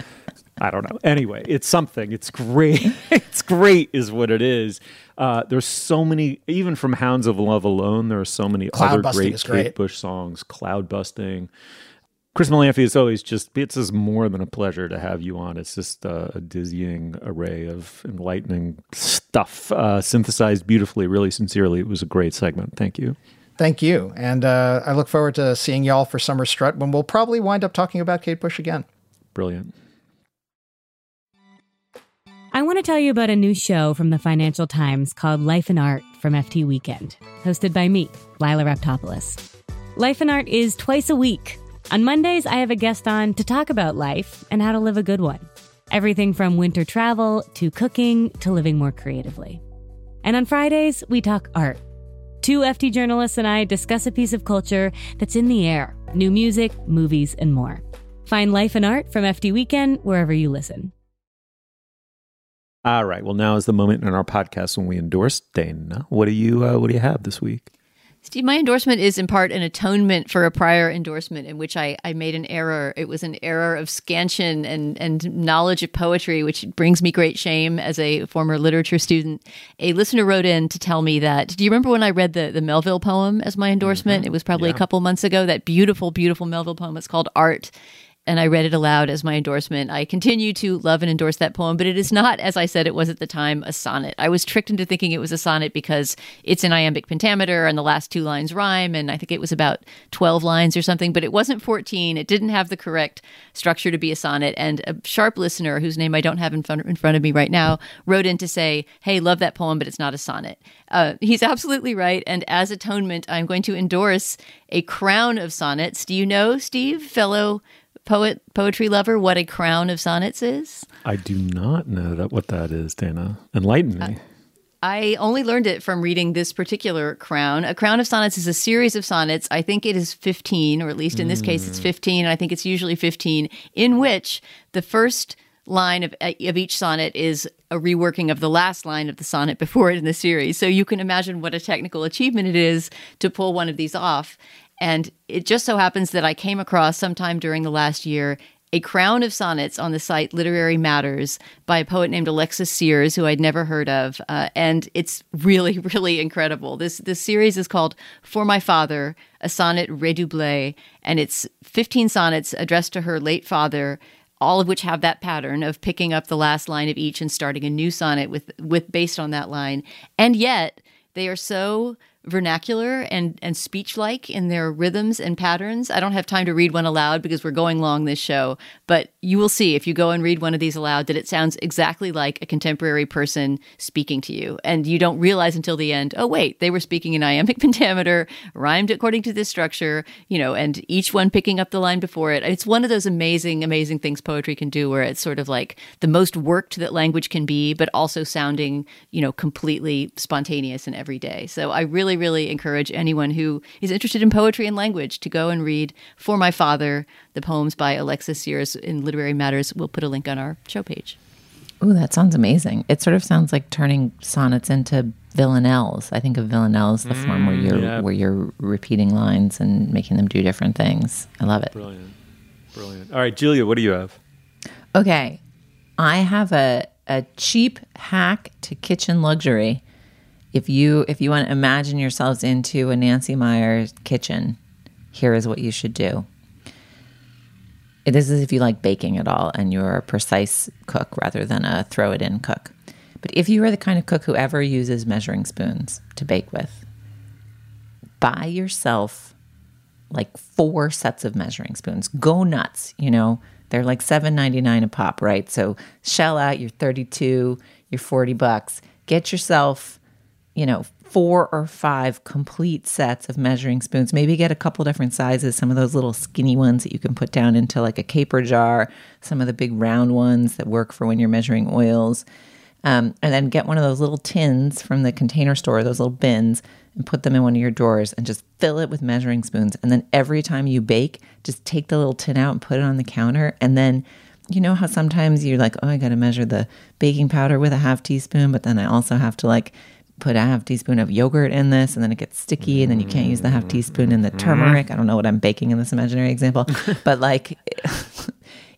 I don't know. Anyway, it's something. It's great. It's great is what it is. Uh, there's so many, even from Hounds of Love alone, there are so many Cloud other Busting great is Kate great. Bush songs. Cloud Busting. Chris Molanphy, it's always just, it's just more than a pleasure to have you on. It's just a, a dizzying array of enlightening stuff, uh, synthesized beautifully, really sincerely. It was a great segment. Thank you. Thank you. And uh, I look forward to seeing y'all for Summer Strut when we'll probably wind up talking about Kate Bush again. Brilliant. I want to tell you about a new show from the Financial Times called Life and Art from F T Weekend, hosted by me, Lila Raptopoulos. Life and Art is twice a week. On Mondays, I have a guest on to talk about life and how to live a good one. Everything from winter travel to cooking to living more creatively. And on Fridays, we talk art. Two F T journalists and I discuss a piece of culture that's in the air, new music, movies, and more. Find Life and Art from F T Weekend wherever you listen. All right. Well, now is the moment in our podcast when we endorse Dana. What do you uh, What do you have this week? Steve, my endorsement is in part an atonement for a prior endorsement in which I, I made an error. It was an error of scansion and, and knowledge of poetry, which brings me great shame as a former literature student. A listener wrote in to tell me that, do you remember when I read the, the Melville poem as my endorsement? Mm-hmm. It was probably yeah. a couple months ago, that beautiful, beautiful Melville poem. It's called Art. And I read it aloud as my endorsement. I continue to love and endorse that poem, but it is not, as I said it was at the time, a sonnet. I was tricked into thinking it was a sonnet because it's an iambic pentameter and the last two lines rhyme, and I think it was about twelve lines or something, but it wasn't fourteen. It didn't have the correct structure to be a sonnet, and a sharp listener, whose name I don't have in front, in front of me right now, wrote in to say, hey, love that poem, but it's not a sonnet. Uh, he's absolutely right, and as atonement, I'm going to endorse a crown of sonnets. Do you know, Steve, fellow poet, poetry lover, what a crown of sonnets is? I do not know that what that is, Dana. Enlighten me. Uh, I only learned it from reading this particular crown. A crown of sonnets is a series of sonnets. I think it is fifteen, or at least in this mm. case, it's fifteen. I think it's usually fifteen, in which the first line of, of each sonnet is a reworking of the last line of the sonnet before it in the series. So you can imagine what a technical achievement it is to pull one of these off. And it just so happens that I came across sometime during the last year a crown of sonnets on the site Literary Matters by a poet named Alexis Sears, who I'd never heard of. Uh, and it's really, really incredible. This this series is called For My Father, a sonnet redoublé, and it's fifteen sonnets addressed to her late father, all of which have that pattern of picking up the last line of each and starting a new sonnet with, with based on that line. And yet they are so vernacular and, and speech-like in their rhythms and patterns. I don't have time to read one aloud because we're going long this show, but you will see if you go and read one of these aloud that it sounds exactly like a contemporary person speaking to you. And you don't realize until the end, oh, wait, they were speaking in iambic pentameter, rhymed according to this structure, you know, and each one picking up the line before it. It's one of those amazing, amazing things poetry can do, where it's sort of like the most worked that language can be, but also sounding, you know, completely spontaneous and everyday. So I really, really encourage anyone who is interested in poetry and language to go and read For My Father, the poems by Alexis Sears in Literary Matters. We'll put a link on our show page. Ooh, that sounds amazing. It sort of sounds like turning sonnets into villanelles. I think of villanelles, the mm, form where you're yeah. where you're repeating lines and making them do different things. I love it. Brilliant. Brilliant. All right, Julia, what do you have? Okay. I have a a cheap hack to kitchen luxury. If you if you want to imagine yourselves into a Nancy Meyer kitchen, here is what you should do. This is if you like baking at all and you're a precise cook rather than a throw-it-in cook. But if you are the kind of cook who ever uses measuring spoons to bake with, buy yourself like four sets of measuring spoons. Go nuts, you know. They're like seven ninety-nine a pop, right? So shell out your thirty-two, your forty bucks. Get yourself, you know, four or five complete sets of measuring spoons. Maybe get a couple different sizes, some of those little skinny ones that you can put down into like a caper jar, some of the big round ones that work for when you're measuring oils. Um, and then get one of those little tins from the Container Store, those little bins, and put them in one of your drawers and just fill it with measuring spoons. And then every time you bake, just take the little tin out and put it on the counter. And then, you know how sometimes you're like, oh, I got to measure the baking powder with a half teaspoon, but then I also have to like put a half teaspoon of yogurt in this, and then it gets sticky, and then you can't use the half teaspoon in the turmeric. I don't know what I'm baking in this imaginary example, but like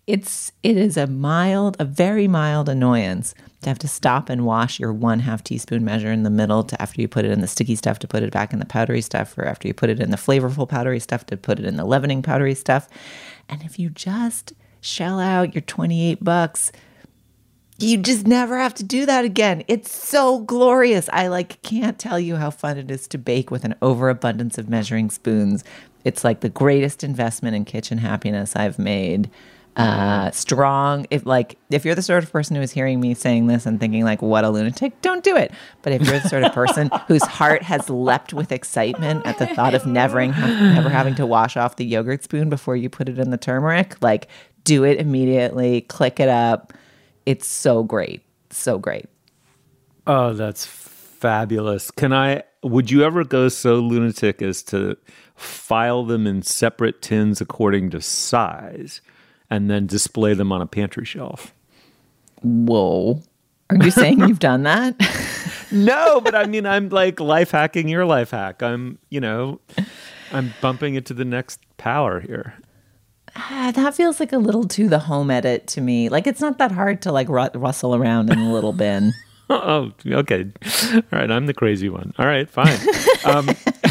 It's it is a mild, a very mild annoyance to have to stop and wash your one half teaspoon measure in the middle to after you put it in the sticky stuff to put it back in the powdery stuff, or after you put it in the flavorful powdery stuff to put it in the leavening powdery stuff. And if you just shell out your twenty-eight bucks, you just never have to do that again. It's so glorious. I like can't tell you how fun it is to bake with an overabundance of measuring spoons. It's like the greatest investment in kitchen happiness I've made. Uh, strong. If like, if you're the sort of person who is hearing me saying this and thinking like, what a lunatic, don't do it. But if you're the sort of person whose heart has leapt with excitement at the thought of never, never having to wash off the yogurt spoon before you put it in the turmeric, like do it immediately, click it up. It's so great. So great. Oh, that's fabulous. Can I, would you ever go so lunatic as to file them in separate tins according to size and then display them on a pantry shelf? Whoa. Are you saying you've done that? No, but I mean, I'm like life hacking your life hack. I'm, you know, I'm bumping it to the next power here. Ah, that feels like a little too the home edit to me. Like it's not that hard to like ru- rustle around in a little bin. Oh, okay. All right. I'm the crazy one. All right, fine. Um,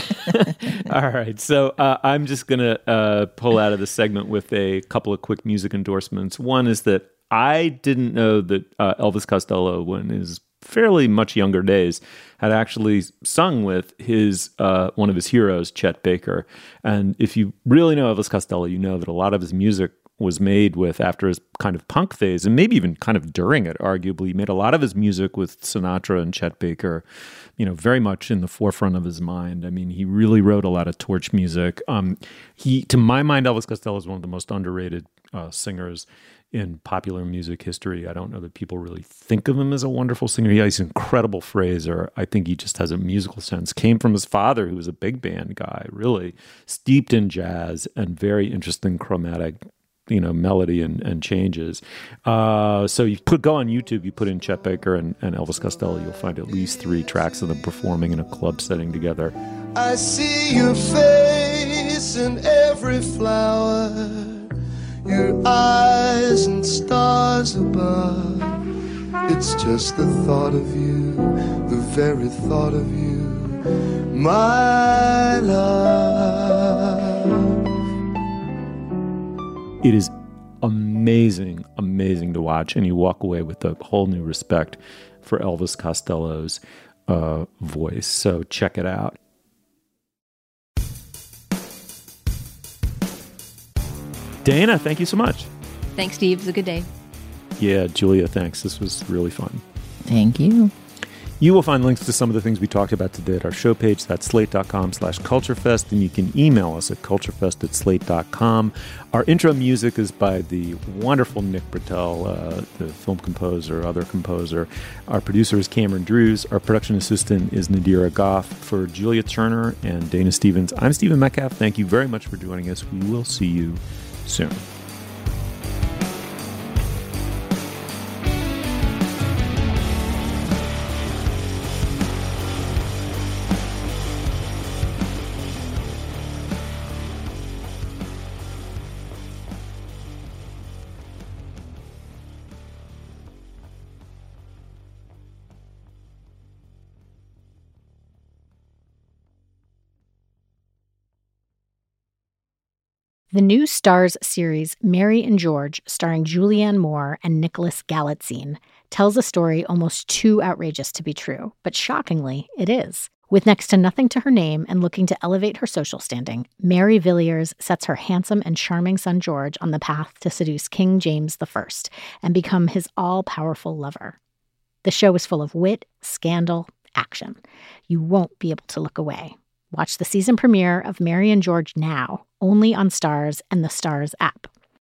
all right. So uh, I'm just going to uh, pull out of the segment with a couple of quick music endorsements. One is that I didn't know that uh, Elvis Costello, in his fairly much younger days, had actually sung with his uh, one of his heroes, Chet Baker. And if you really know Elvis Costello, you know that a lot of his music was made with after his kind of punk phase, and maybe even kind of during it, arguably. He made a lot of his music with Sinatra and Chet Baker, you know, very much in the forefront of his mind. I mean, he really wrote a lot of torch music. Um, he, to my mind, Elvis Costello is one of the most underrated uh, singers in popular music history. I don't know that people really think of him as a wonderful singer. Yeah, he's an incredible phraser. I think he just has a musical sense. Came from his father, who was a big band guy, really steeped in jazz and very interesting chromatic, you know, melody and, and changes. Uh, so you put go on YouTube, you put in Chet Baker and, and Elvis Costello, you'll find at least three tracks of them performing in a club setting together. I see your face in every flower, your eyes and stars above. It's just the thought of you, the very thought of you, my love. It is amazing, amazing to watch, and you walk away with a whole new respect for Elvis Costello's uh, voice. So check it out. Dana, thank you so much. Thanks, Steve. It was a good day. Yeah, Julia, thanks. This was really fun. Thank you. You will find links to some of the things we talked about today at our show page. That's slate.com slash culturefest. And you can email us at culturefest at slate dot com. Our intro music is by the wonderful Nick Britell, uh, the film composer, other composer. Our producer is Cameron Drews. Our production assistant is Nadira Goff. For Julia Turner and Dana Stevens, I'm Stephen Metcalf. Thank you very much for joining us. We will see you soon. The new Starz series Mary and George, starring Julianne Moore and Nicholas Galitzine, tells a story almost too outrageous to be true, but shockingly, it is. With next to nothing to her name and looking to elevate her social standing, Mary Villiers sets her handsome and charming son George on the path to seduce King James the First and become his all-powerful lover. The show is full of wit, scandal, action. You won't be able to look away. Watch the season premiere of Mary and George now, only on Starz and the Starz app.